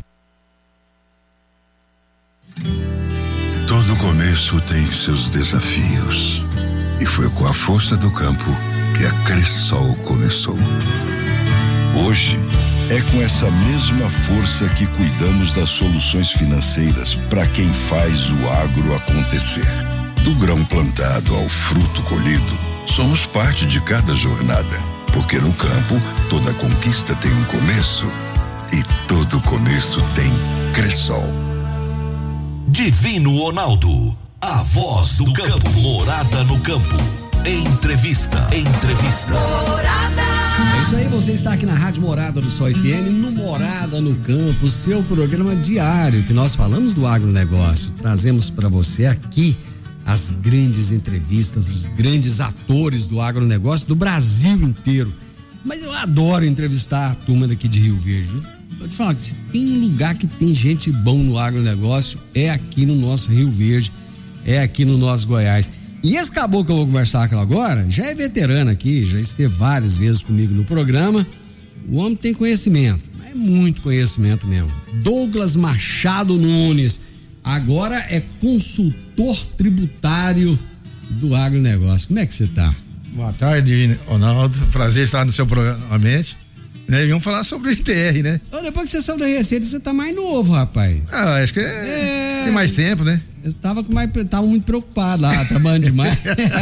Todo começo tem seus desafios. E foi com a força do campo que a Cressol começou. Hoje, é com essa mesma força que cuidamos das soluções financeiras para quem faz o agro acontecer. Do grão plantado ao fruto colhido, somos parte de cada jornada. Porque no campo, toda conquista tem um começo. E todo começo tem Cressol.
Divino Ronaldo, a voz do campo. Morada no campo. Entrevista.
Morada. É isso aí, você está aqui na Rádio Morada do Sol FM, no Morada no Campo, seu programa diário que nós falamos do agronegócio. Trazemos para você aqui as grandes entrevistas, os grandes atores do agronegócio do Brasil inteiro. Mas eu adoro entrevistar a turma daqui de Rio Verde. Vou te falar que se tem um lugar que tem gente bom no agronegócio, é aqui no nosso Rio Verde, é aqui no nosso Goiás. E esse caboclo que eu vou conversar com agora, já é veterano aqui, já esteve várias vezes comigo no programa. O homem tem conhecimento, é muito conhecimento mesmo. Douglas Machado Nunes, agora é consultor tributário do agronegócio. Como é que você tá?
Boa tarde, Ronaldo. Prazer estar no seu programa novamente. E vamos falar sobre o ITR, né?
Depois que você saiu da Receita, você tá mais novo, rapaz.
Acho que tem mais tempo, né?
Eu tava muito preocupado lá, trabalhando demais.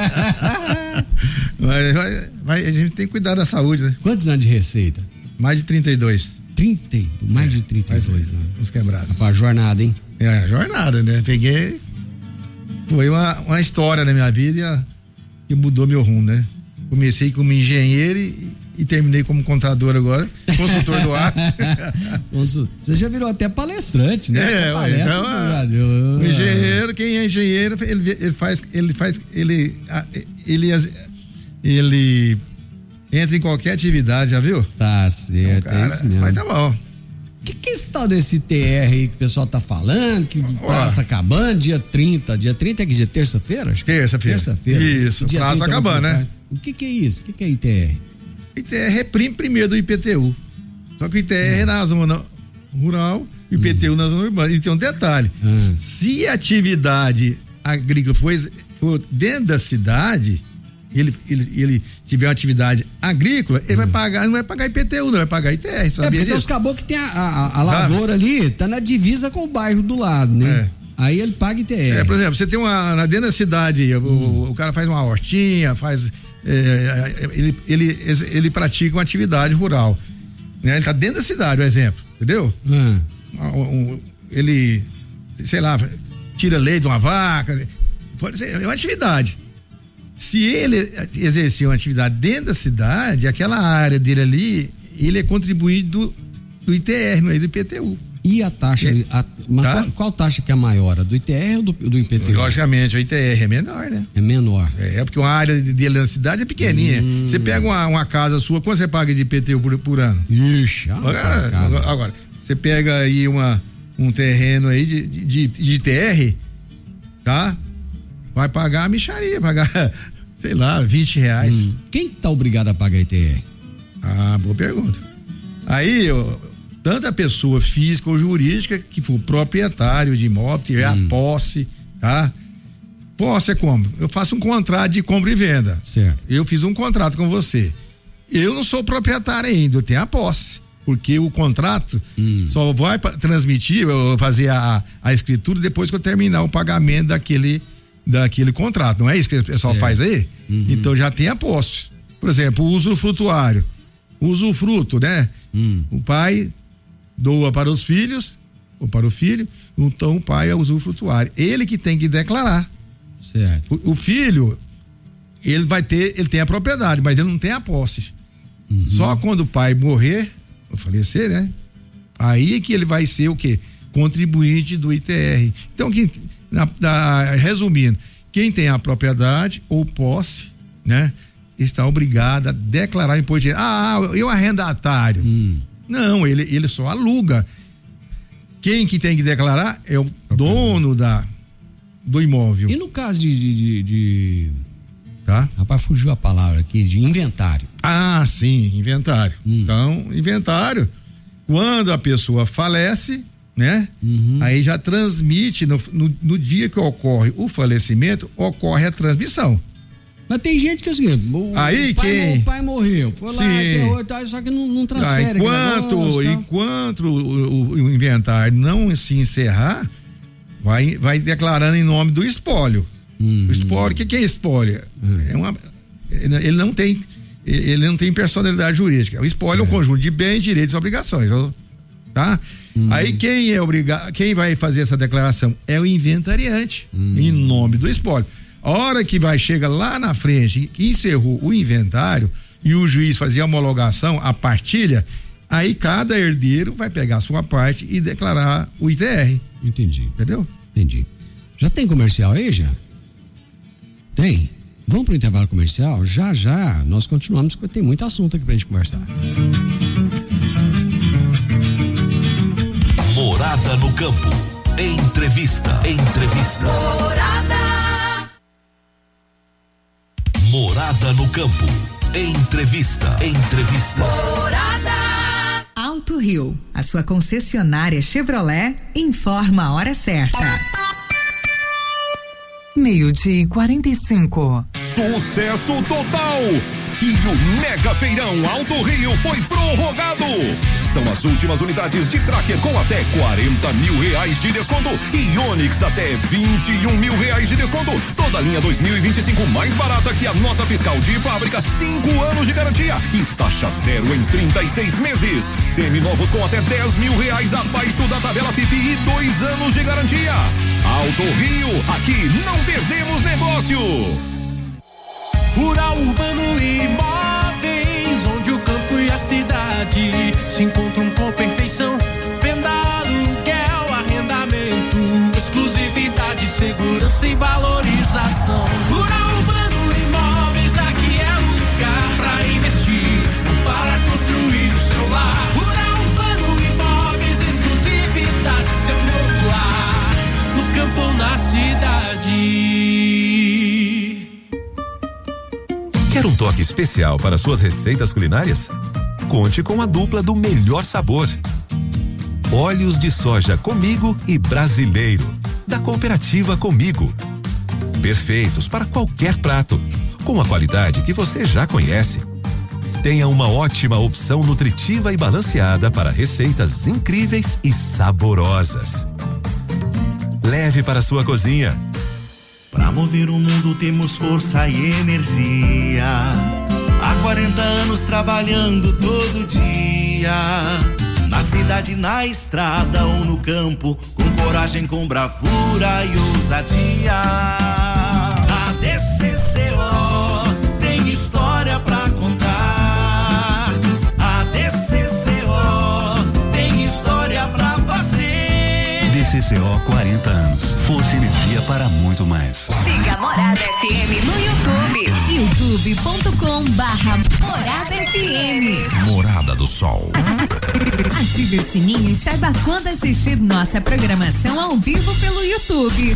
Mas a gente tem que cuidar da saúde, né?
Quantos anos de Receita?
Mais de 32.
Mais de 32 anos.
Os quebrados.
Rapaz, jornada, hein?
Jornada, né? Peguei. Foi uma história na minha vida que mudou meu rumo, né? Comecei como engenheiro e terminei como contador agora, consultor do ar.
Você já virou até palestrante, né?
O engenheiro, quem é engenheiro, ele entra em qualquer atividade, já viu?
Tá certo, é isso mesmo.
Mas tá bom.
Que é esse tal desse TR aí que o pessoal tá falando, que o prazo tá acabando, dia 30 é que dia? Terça-feira? Terça-feira.
Isso, o prazo tá acabando, né?
O que é isso? O que é ITR?
ITR é primo primeiro do IPTU. Só que o ITR é na zona rural o IPTU na zona urbana. E tem um detalhe: se a atividade agrícola for dentro da cidade, ele tiver uma atividade agrícola, ele vai pagar, não vai pagar IPTU, não vai pagar ITR.
Porque os caboclos que tem a lavoura ali, tá na divisa com o bairro do lado, né? Aí ele paga ITR.
Por exemplo, você tem dentro da cidade, o cara faz uma hortinha, ele pratica uma atividade rural, né? Ele tá dentro da cidade, o exemplo, entendeu? Ele, sei lá, tira leite de uma vaca, pode ser, é uma atividade. Se ele exercer uma atividade dentro da cidade, aquela área dele ali, ele é contribuinte do ITR, não é do IPTU.
E a taxa, qual taxa que é maior, a do ITR ou do IPTU?
Logicamente, o ITR é menor, né?
É menor.
Porque uma área dele na cidade é pequenininha. Você pega uma casa sua, quanto você paga de IPTU por ano?
Ixi,
agora, você pega aí um terreno aí de ITR, tá? Vai pagar a mixaria, sei lá, R$20.
Quem tá obrigado a pagar ITR?
Boa pergunta. Aí, tanto a pessoa física ou jurídica que for proprietário de imóvel, tiver a posse, tá? Posse é como? Eu faço um contrato de compra e venda.
Certo.
Eu fiz um contrato com você. Eu não sou proprietário ainda, eu tenho a posse. Porque o contrato só vai transmitir, eu fazer a escritura depois que eu terminar o pagamento daquele contrato. Não é isso que o pessoal faz aí? Então já tem a posse. Por exemplo, o usufrutuário. Usufruto, né? O pai doa para os filhos, ou para o filho, então o pai é usufrutuário. Ele que tem que declarar.
Certo.
O filho, ele tem a propriedade, mas ele não tem a posse. Só quando o pai morrer, ou falecer, né? Aí que ele vai ser o quê? Contribuinte do ITR. Então, resumindo, quem tem a propriedade ou posse, né? Está obrigado a declarar imposto de renda. E o arrendatário? Não, ele só aluga. Quem que tem que declarar é o dono do imóvel.
E no caso de
tá?
Rapaz, fugiu a palavra aqui, de inventário.
Sim, inventário. Então, inventário, quando a pessoa falece, né? Aí já transmite, no dia que ocorre o falecimento, ocorre a transmissão.
Mas tem gente que é o seguinte, o pai morreu, foi lá, só que não transfere.
Enquanto o inventário não se encerrar, vai declarando em nome do espólio. O espólio, o que é espólio? Ele não tem personalidade jurídica. O espólio é um conjunto de bens, direitos e obrigações, tá? Aí quem vai fazer essa declaração é o inventariante, em nome do espólio. A hora que chega lá na frente, que encerrou o inventário e o juiz fazia a homologação, a partilha, aí cada herdeiro vai pegar a sua parte e declarar o ITR.
Entendi.
Entendeu?
Entendi. Já tem comercial aí, já? Tem? Vamos pro intervalo comercial? Já nós continuamos, porque tem muito assunto aqui pra gente conversar.
Morada no campo. Entrevista. Morada no campo. Entrevista.
Morada. Alto Rio, a sua concessionária Chevrolet, informa a hora certa.
12:45.
Sucesso total! E o Mega Feirão Alto Rio foi prorrogado. São as últimas unidades de Tracker com até R$40 mil de desconto e Onix até R$21 mil de desconto. Toda a linha 2025 mais barata que a nota fiscal de fábrica, 5 anos de garantia e taxa zero em 36 meses. Seminovos com até R$10 mil abaixo da tabela FIP e 2 anos de garantia. Alto Rio, aqui não perdemos negócio.
Rural Urbano Imóveis, onde o campo e a cidade se encontram com perfeição. Venda, aluguel, arrendamento, exclusividade, segurança e valorização. Rural Urbano Imóveis, aqui é o lugar para investir, para construir o seu lar. Rural Urbano Imóveis, exclusividade, seu novo lar, no campo ou na cidade.
Quer um toque especial para suas receitas culinárias? Conte com a dupla do melhor sabor. Óleos de soja Comigo e Brasileiro, da cooperativa Comigo. Perfeitos para qualquer prato, com a qualidade que você já conhece. Tenha uma ótima opção nutritiva e balanceada para receitas incríveis e saborosas. Leve para sua cozinha.
Pra mover o mundo temos força e energia. Há 40 anos trabalhando todo dia. Na cidade, na estrada ou no campo, com coragem, com bravura e ousadia. A DCCO tem história pra contar. A DCCO tem história pra fazer.
DCCO 40 anos. Força e energia para muito mais.
Siga Morada FM no YouTube. youtube.com/Morada FM.
Morada do Sol.
Ative o sininho e saiba quando assistir nossa programação ao vivo pelo YouTube.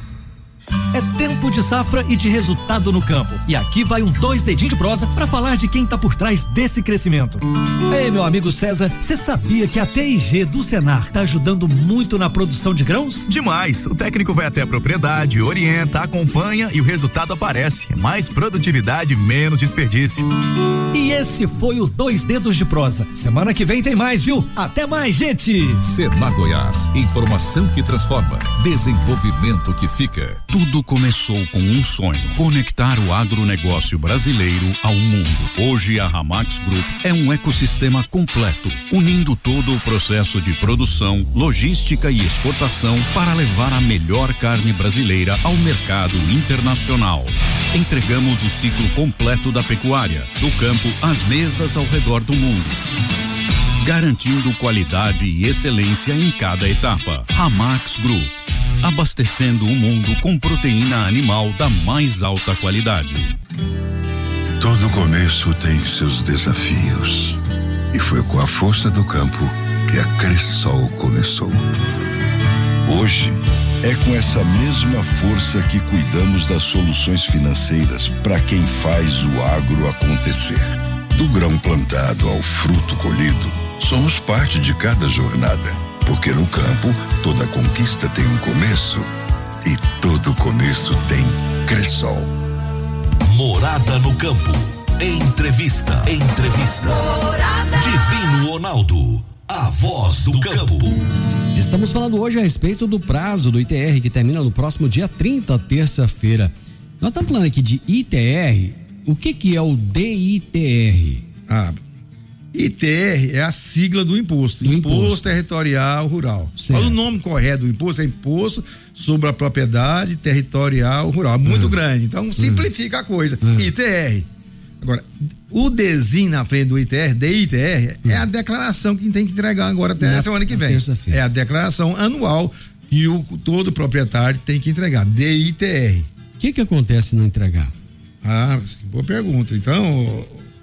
É tempo de safra e de resultado no campo. E aqui vai um 2 dedinhos de prosa para falar de quem tá por trás desse crescimento. Ei, meu amigo César, você sabia que a TIG do Senar tá ajudando muito na produção de grãos?
Demais! O técnico vai até a propriedade, orienta, acompanha e o resultado aparece. Mais produtividade, menos desperdício.
E esse foi o 2 dedos de prosa. Semana que vem tem mais, viu? Até mais, gente!
Senar Goiás, informação que transforma, desenvolvimento que fica.
Tudo começou com um sonho: conectar o agronegócio brasileiro ao mundo. Hoje a Ramax Group é um ecossistema completo, unindo todo o processo de produção, logística e exportação para levar a melhor carne brasileira ao mercado internacional. Entregamos o ciclo completo da pecuária, do campo às mesas ao redor do mundo, garantindo qualidade e excelência em cada etapa. Ramax Group, abastecendo o mundo com proteína animal da mais alta qualidade.
Todo começo tem seus desafios. E foi com a força do campo que a Cressol começou. Hoje, é com essa mesma força que cuidamos das soluções financeiras para quem faz o agro acontecer. Do grão plantado ao fruto colhido, somos parte de cada jornada. Porque no campo, toda conquista tem um começo. E todo começo tem Cressol.
Morada no campo. Entrevista.
Morada.
Divino Ronaldo, a voz do campo.
Estamos falando hoje a respeito do prazo do ITR que termina no próximo dia 30, terça-feira. Nós estamos falando aqui de ITR. O que é o DITR?
ITR é a sigla do imposto. Imposto Territorial Rural. Mas o nome correto do imposto é Imposto sobre a Propriedade Territorial Rural. Muito grande. Então simplifica a coisa. ITR. Agora, o Dzinho na frente do ITR, DITR, é a declaração que tem que entregar agora até a semana que vem. É a declaração anual que todo proprietário tem que entregar. DITR.
O que acontece se não entregar?
Boa pergunta. Então,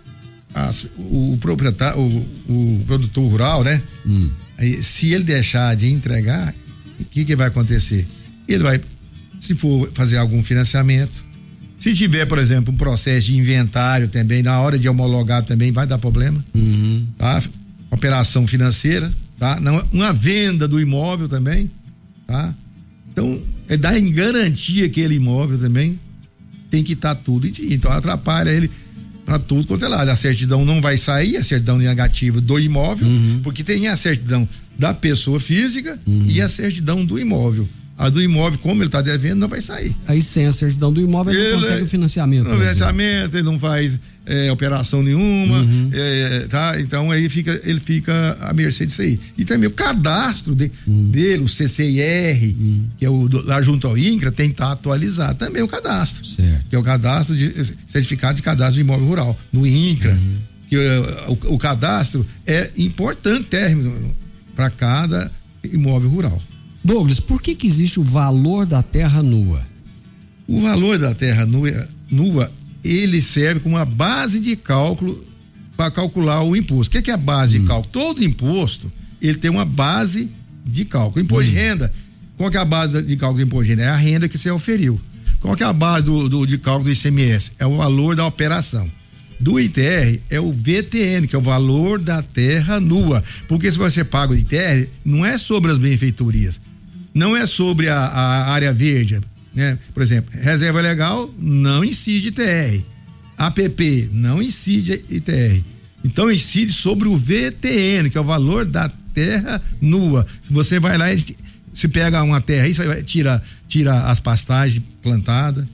o proprietário, o produtor rural, né? Aí, se ele deixar de entregar, o que vai acontecer? Ele vai, se for fazer algum financiamento, se tiver, por exemplo, um processo de inventário também, na hora de homologar também vai dar problema, tá? Operação financeira, tá? Não, uma venda do imóvel também, tá? Então, ele dá em garantia aquele imóvel também, tem que estar tudo em dia, então atrapalha ele para tudo quanto é lado. A certidão não vai sair, a certidão negativa do imóvel, porque tem a certidão da pessoa física e a certidão do imóvel. A do imóvel, como ele está devendo, não vai sair.
Aí sem a certidão do imóvel ele não consegue o financiamento.
Não financiamento, ele não faz operação nenhuma, tá? Então aí ele fica à mercê disso aí. E também o cadastro dele, o CCIR, que é lá junto ao INCRA, tem que estar atualizado também o cadastro.
Certo.
Que é o cadastro de certificado de cadastro de imóvel rural, no INCRA. Que o cadastro é importante para cada imóvel rural.
Douglas, por que existe o valor da terra nua?
O valor da terra nua, ele serve como uma base de cálculo para calcular o imposto. O que é a base de cálculo? Todo imposto, ele tem uma base de cálculo. Imposto de renda, qual que é a base de cálculo do imposto de renda? É a renda que você oferiu. Qual que é a base de cálculo do ICMS? É o valor da operação. do ITR é o VTN, que é o valor da terra nua. Porque se você paga o ITR, não é sobre as benfeitorias, não é sobre a área verde, né? Por exemplo, reserva legal não incide ITR, APP não incide ITR. Então incide sobre o VTN, que é o valor da terra nua. Você vai lá e se pega uma terra aí, tira as pastagens plantadas,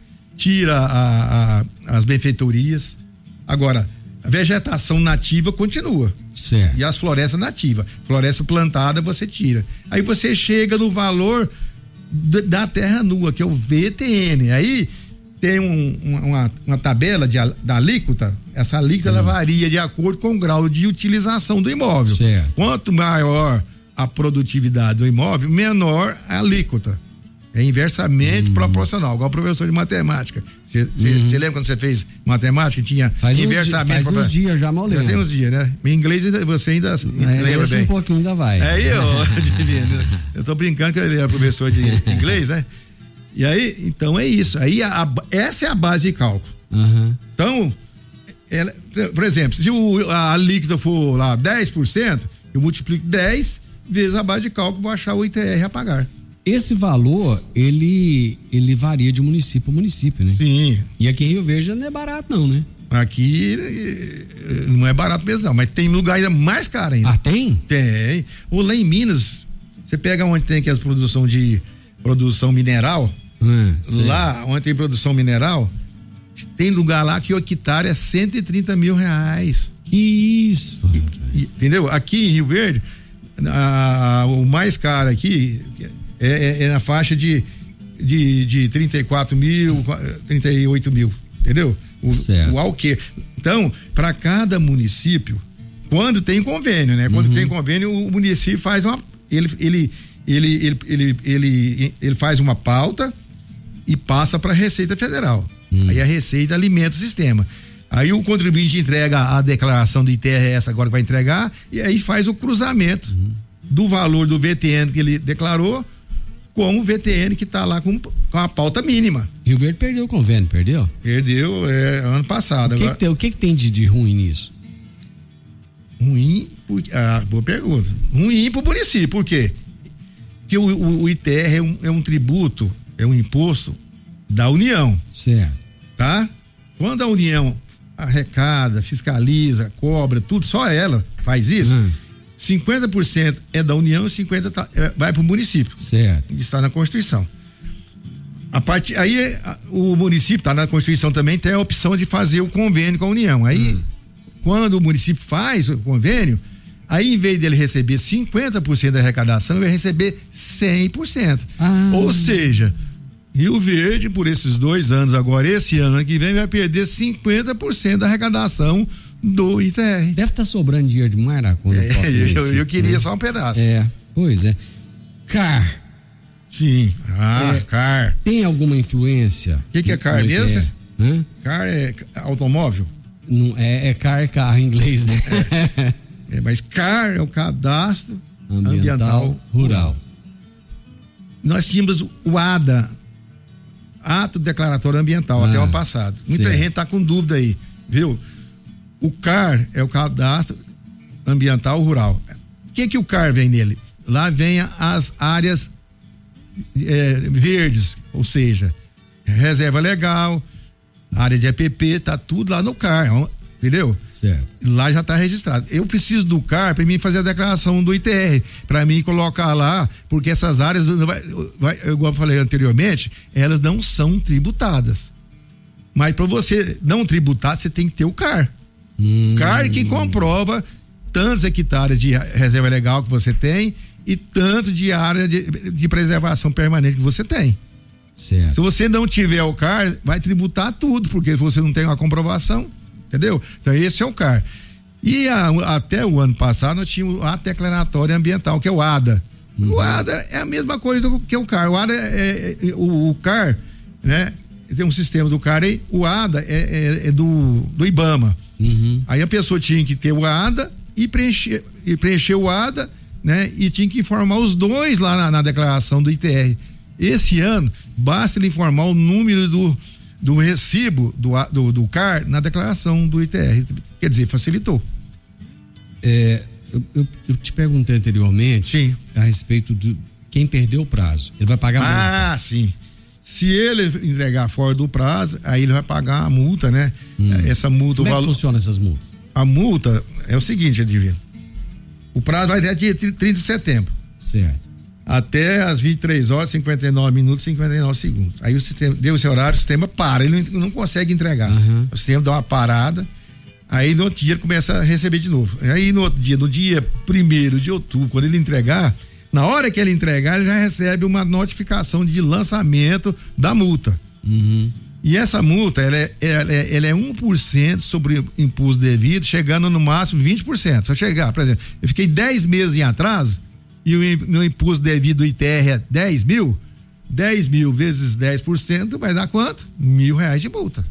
tira as benfeitorias. Agora, a vegetação nativa continua.
Certo.
E as florestas nativas. Floresta plantada você tira. Aí você chega no valor da terra nua, que é o VTN. Aí tem uma tabela da alíquota. Essa alíquota ela varia de acordo com o grau de utilização do imóvel.
Certo.
Quanto maior a produtividade do imóvel, menor a alíquota. É inversamente proporcional, igual o professor de matemática. Você lembra quando você fez matemática? Tinha inversamente.
Faz uns dias já, mal lembro.
Já tem uns dias, né? Em inglês você ainda lembra bem.
Um pouquinho ainda vai.
Aí eu tô brincando que ele é professor de inglês, né? E aí, então é isso. Aí essa é a base de cálculo.
Uhum.
Então, por exemplo, se a alíquota for lá 10%, eu multiplico 10 vezes a base de cálculo, vou achar o ITR a pagar.
Esse valor, ele varia de município a município, né?
Sim.
E aqui em Rio Verde não é barato não, né?
Aqui não é barato mesmo não, mas tem lugar ainda mais caro ainda.
Ah, tem?
Tem. Ou lá em Minas, você pega onde tem aquela produção mineral, lá onde tem produção mineral, tem lugar lá que o hectare é 130 mil reais.
Que isso?
Entendeu? Aqui em Rio Verde, o mais caro aqui é na faixa de 34 mil, 38 mil, entendeu? O alquê. Então, para cada município, quando tem convênio, né? Quando tem convênio, o município faz ele faz uma pauta e passa para a Receita Federal. Aí a Receita alimenta o sistema. Aí o contribuinte entrega a declaração do ITRS agora que vai entregar, e aí faz o cruzamento do valor do VTN que ele declarou com o VTN que está lá com a pauta mínima.
Rio Verde perdeu o convênio, perdeu?
Perdeu ano passado.
O que tem de ruim nisso?
Ruim, boa pergunta. Ruim pro município, por quê? Porque o ITR é um tributo, é um imposto da União.
Certo.
Tá? Quando a União arrecada, fiscaliza, cobra, tudo, só ela faz isso. 50% é da União e 50% vai para o município.
Certo.
Está na Constituição. Aí o município está na Constituição também, tem a opção de fazer o convênio com a União. Aí, quando o município faz o convênio, aí em vez dele receber 50% da arrecadação, ele vai receber 100%. Ou seja, Rio Verde, por esses 2 anos agora, esse ano que vem, vai perder 50% da arrecadação do ITR.
Deve estar sobrando dinheiro demais na conta.
Eu queria só um pedaço.
Pois é. CAR.
Sim. CAR.
Tem alguma influência?
O que é CAR mesmo? CAR é automóvel?
Não, é CAR, carro em inglês, né?
Mas CAR é o Cadastro
Ambiental Rural.
Nós tínhamos o ADA, Ato Declaratório Ambiental, até o ano passado. Muita gente está com dúvida aí, viu? O CAR é o Cadastro Ambiental Rural. O que o CAR vem nele? Lá vem as áreas verdes, ou seja, reserva legal, área de EPP, tá tudo lá no CAR, entendeu?
Certo.
Lá já está registrado. Eu preciso do CAR para mim fazer a declaração do ITR, para mim colocar lá, porque essas áreas, igual eu falei anteriormente, elas não são tributadas. Mas para você não tributar, você tem que ter o CAR. CAR que comprova tantos hectares de reserva legal que você tem e tanto de área de preservação permanente que você tem.
Certo.
Se você não tiver o CAR, vai tributar tudo, porque você não tem uma comprovação, entendeu? Então esse é o CAR. E até o ano passado nós tínhamos o Ato Declaratório Ambiental, que é o ADA. O ADA é a mesma coisa que o CAR. O ADA o CAR, né? Tem um sistema do CAR aí, o ADA é do IBAMA. Aí a pessoa tinha que ter o ADA e preencher o ADA, né? E tinha que informar os dois lá na declaração do ITR. Esse ano, basta ele informar o número do recibo do CAR na declaração do ITR. Quer dizer, facilitou.
Eu te perguntei anteriormente a respeito de quem perdeu o prazo. Ele vai pagar a multa?
Sim. Se ele entregar fora do prazo, aí ele vai pagar a multa, né? Essa multa...
Como é que funciona essas multas?
A multa é o seguinte, Edivino. O prazo vai até dia 30 de setembro.
Certo.
Até às 23 horas, 59 minutos e 59 segundos. Aí o sistema, deu esse horário, o sistema para, ele não consegue entregar. O sistema dá uma parada, aí no outro dia ele começa a receber de novo. Aí no outro dia, no dia 1º de outubro, quando ele entregar, na hora que ele entregar, ele já recebe uma notificação de lançamento da multa. E essa multa, ela é 1% sobre imposto devido, chegando no máximo 20%. Se eu chegar, por exemplo, eu fiquei 10 meses em atraso, e o meu imposto devido do ITR é 10 mil vezes 10% vai dar quanto? R$1.000 de multa.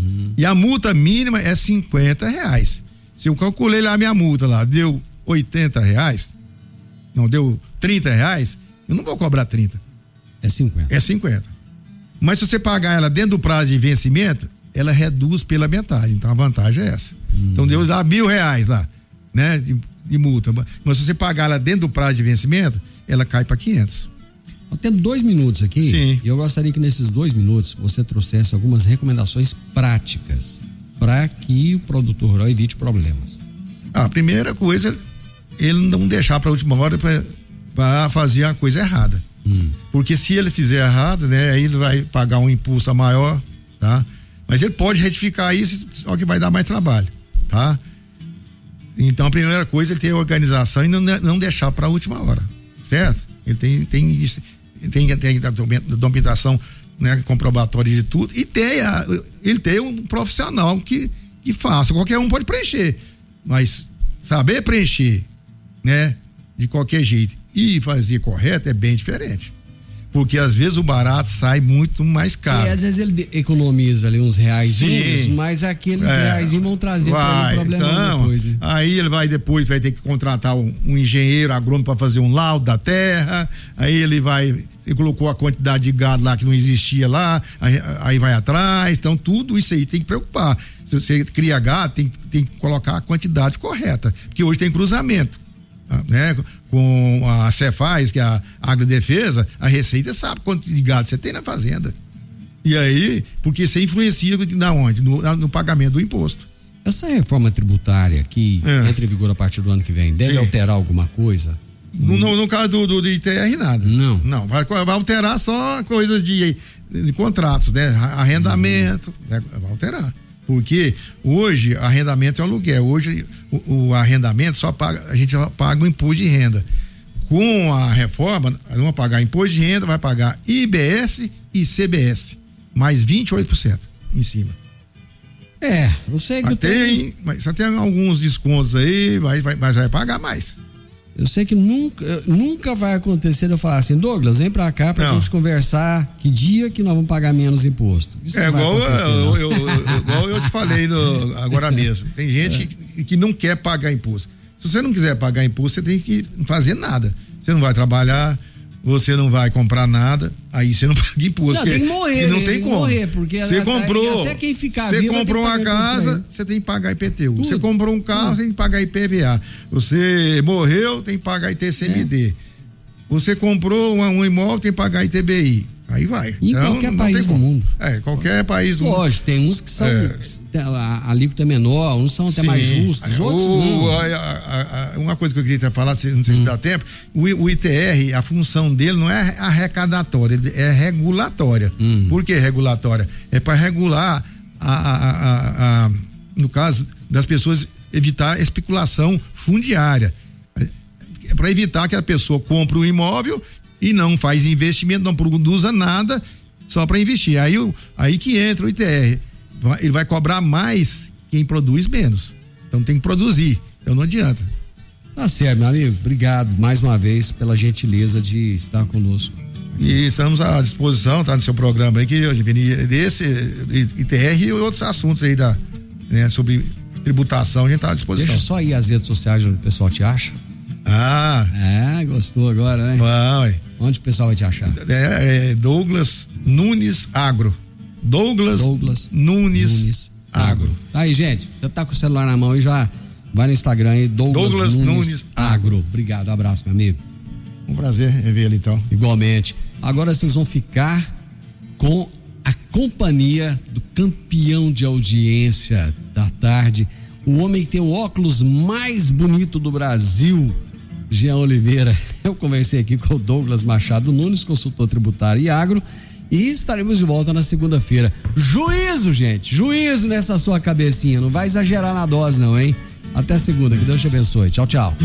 E a multa mínima é R$50. Se eu calculei lá a minha multa lá, deu R$80, não, deu R$30, eu não vou cobrar 30.
É 50.
É 50. Mas se você pagar ela dentro do prazo de vencimento, ela reduz pela metade. Então a vantagem é essa. Então deu lá R$1.000 lá, né? De multa. Mas se você pagar ela dentro do prazo de vencimento, ela cai para 500.
Nós temos 2 minutos aqui.
Sim.
E eu gostaria que nesses 2 minutos você trouxesse algumas recomendações práticas para que o produtor rural evite problemas.
A primeira coisa, ele não deixar para a última hora para fazer a coisa errada. Porque se ele fizer errado, né, aí ele vai pagar um impulso maior, tá? Mas ele pode retificar isso, só que vai dar mais trabalho, tá? Então a primeira coisa é ter organização e não deixar para a última hora, certo? Ele tem documentação, né, comprobatória de tudo, e ele tem um profissional que faça. Qualquer um pode preencher, mas saber preencher, né, de qualquer jeito e fazer correto é bem diferente. Porque às vezes o barato sai muito mais caro.
E às vezes ele economiza ali uns reais, mas aqueles reais vão trazer para ele problema então, depois, né?
Aí ele vai ter que contratar um engenheiro agrônomo para fazer um laudo da terra, aí ele colocou a quantidade de gado lá que não existia lá, aí vai atrás, então tudo isso aí tem que preocupar. Se você cria gado, tem que colocar a quantidade correta, porque hoje tem cruzamento, né? Com a Cefaz, que é a Agrodefesa, a Receita sabe quanto de gado você tem na fazenda. E aí, porque você influencia na onde? No pagamento do imposto.
Essa reforma tributária que entra em vigor a partir do ano que vem, deve alterar alguma coisa?
No caso do ITR, nada. Não, vai alterar só coisas de contratos, né? Arrendamento, né? Vai alterar. Porque hoje arrendamento é aluguel. Hoje o arrendamento a gente só paga o imposto de renda. Com a reforma, nós vamos pagar imposto de renda, vai pagar IBS e CBS, mais 28% em cima.
Eu sei que
mas só tem alguns descontos aí, mas vai pagar mais.
Eu sei que nunca vai acontecer de eu falar assim, Douglas, vem pra cá pra gente conversar que dia que nós vamos pagar menos imposto. Isso
igual eu te falei agora mesmo. Tem gente que não quer pagar imposto. Se você não quiser pagar imposto, você tem que fazer nada. Você não vai trabalhar, você não vai comprar nada, aí você não paga imposto.
Não, tem que morrer.
Não tem como.
Morrer, porque
você comprou,
até quem ficar
você
vivo
comprou uma casa, você tem que pagar IPTU. Você comprou um carro, você tem que pagar IPVA. Você morreu, tem que pagar ITCMD. Você comprou um imóvel, tem que pagar ITBI. Aí vai.
Em qualquer país do mundo.
Qualquer país do mundo.
Lógico, tem uns que são a alíquota é menor, uns são até mais justos, outros não.
Uma coisa que eu queria falar, não sei se dá tempo, o ITR, a função dele não é arrecadatória, é regulatória. Por que regulatória? É para regular no caso das pessoas, evitar especulação fundiária. É para evitar que a pessoa compre um imóvel e não faz investimento, não produza nada só para investir. Aí que entra o ITR. Ele vai cobrar mais quem produz menos. Então tem que produzir. Então não adianta.
Tá certo, meu amigo. Obrigado mais uma vez pela gentileza de estar conosco.
E estamos à disposição, tá no seu programa aí, que desse ITR e outros assuntos aí sobre tributação, a gente tá à disposição.
Deixa só ir às redes sociais onde o pessoal te acha. Gostou agora, né?
Vai.
Onde o pessoal vai te achar?
Douglas Nunes Agro. Douglas Nunes Agro.
Aí, gente, você tá com o celular na mão e já vai no Instagram aí, Douglas Nunes Agro. Obrigado, abraço, meu amigo.
Um prazer revê-lo então.
Igualmente. Agora vocês vão ficar com a companhia do campeão de audiência da tarde, o homem que tem o óculos mais bonito do Brasil, Jean Oliveira. Eu conversei aqui com o Douglas Machado Nunes, consultor tributário e agro, e estaremos de volta na segunda-feira. Juízo, gente, juízo nessa sua cabecinha, não vai exagerar na dose não, hein? Até segunda, que Deus te abençoe. Tchau, tchau.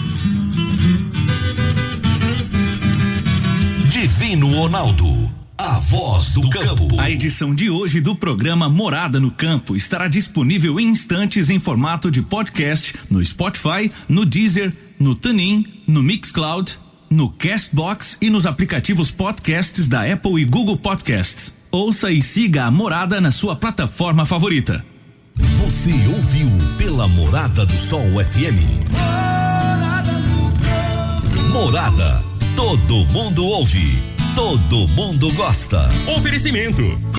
Divino Ronaldo, a voz do campo.
A edição de hoje do programa Morada no Campo estará disponível em instantes em formato de podcast no Spotify, no Deezer, no TuneIn, no Mixcloud, no Castbox e nos aplicativos podcasts da Apple e Google Podcasts. Ouça e siga a Morada na sua plataforma favorita.
Você ouviu pela Morada do Sol FM. Morada, todo mundo ouve, todo mundo gosta.
Oferecimento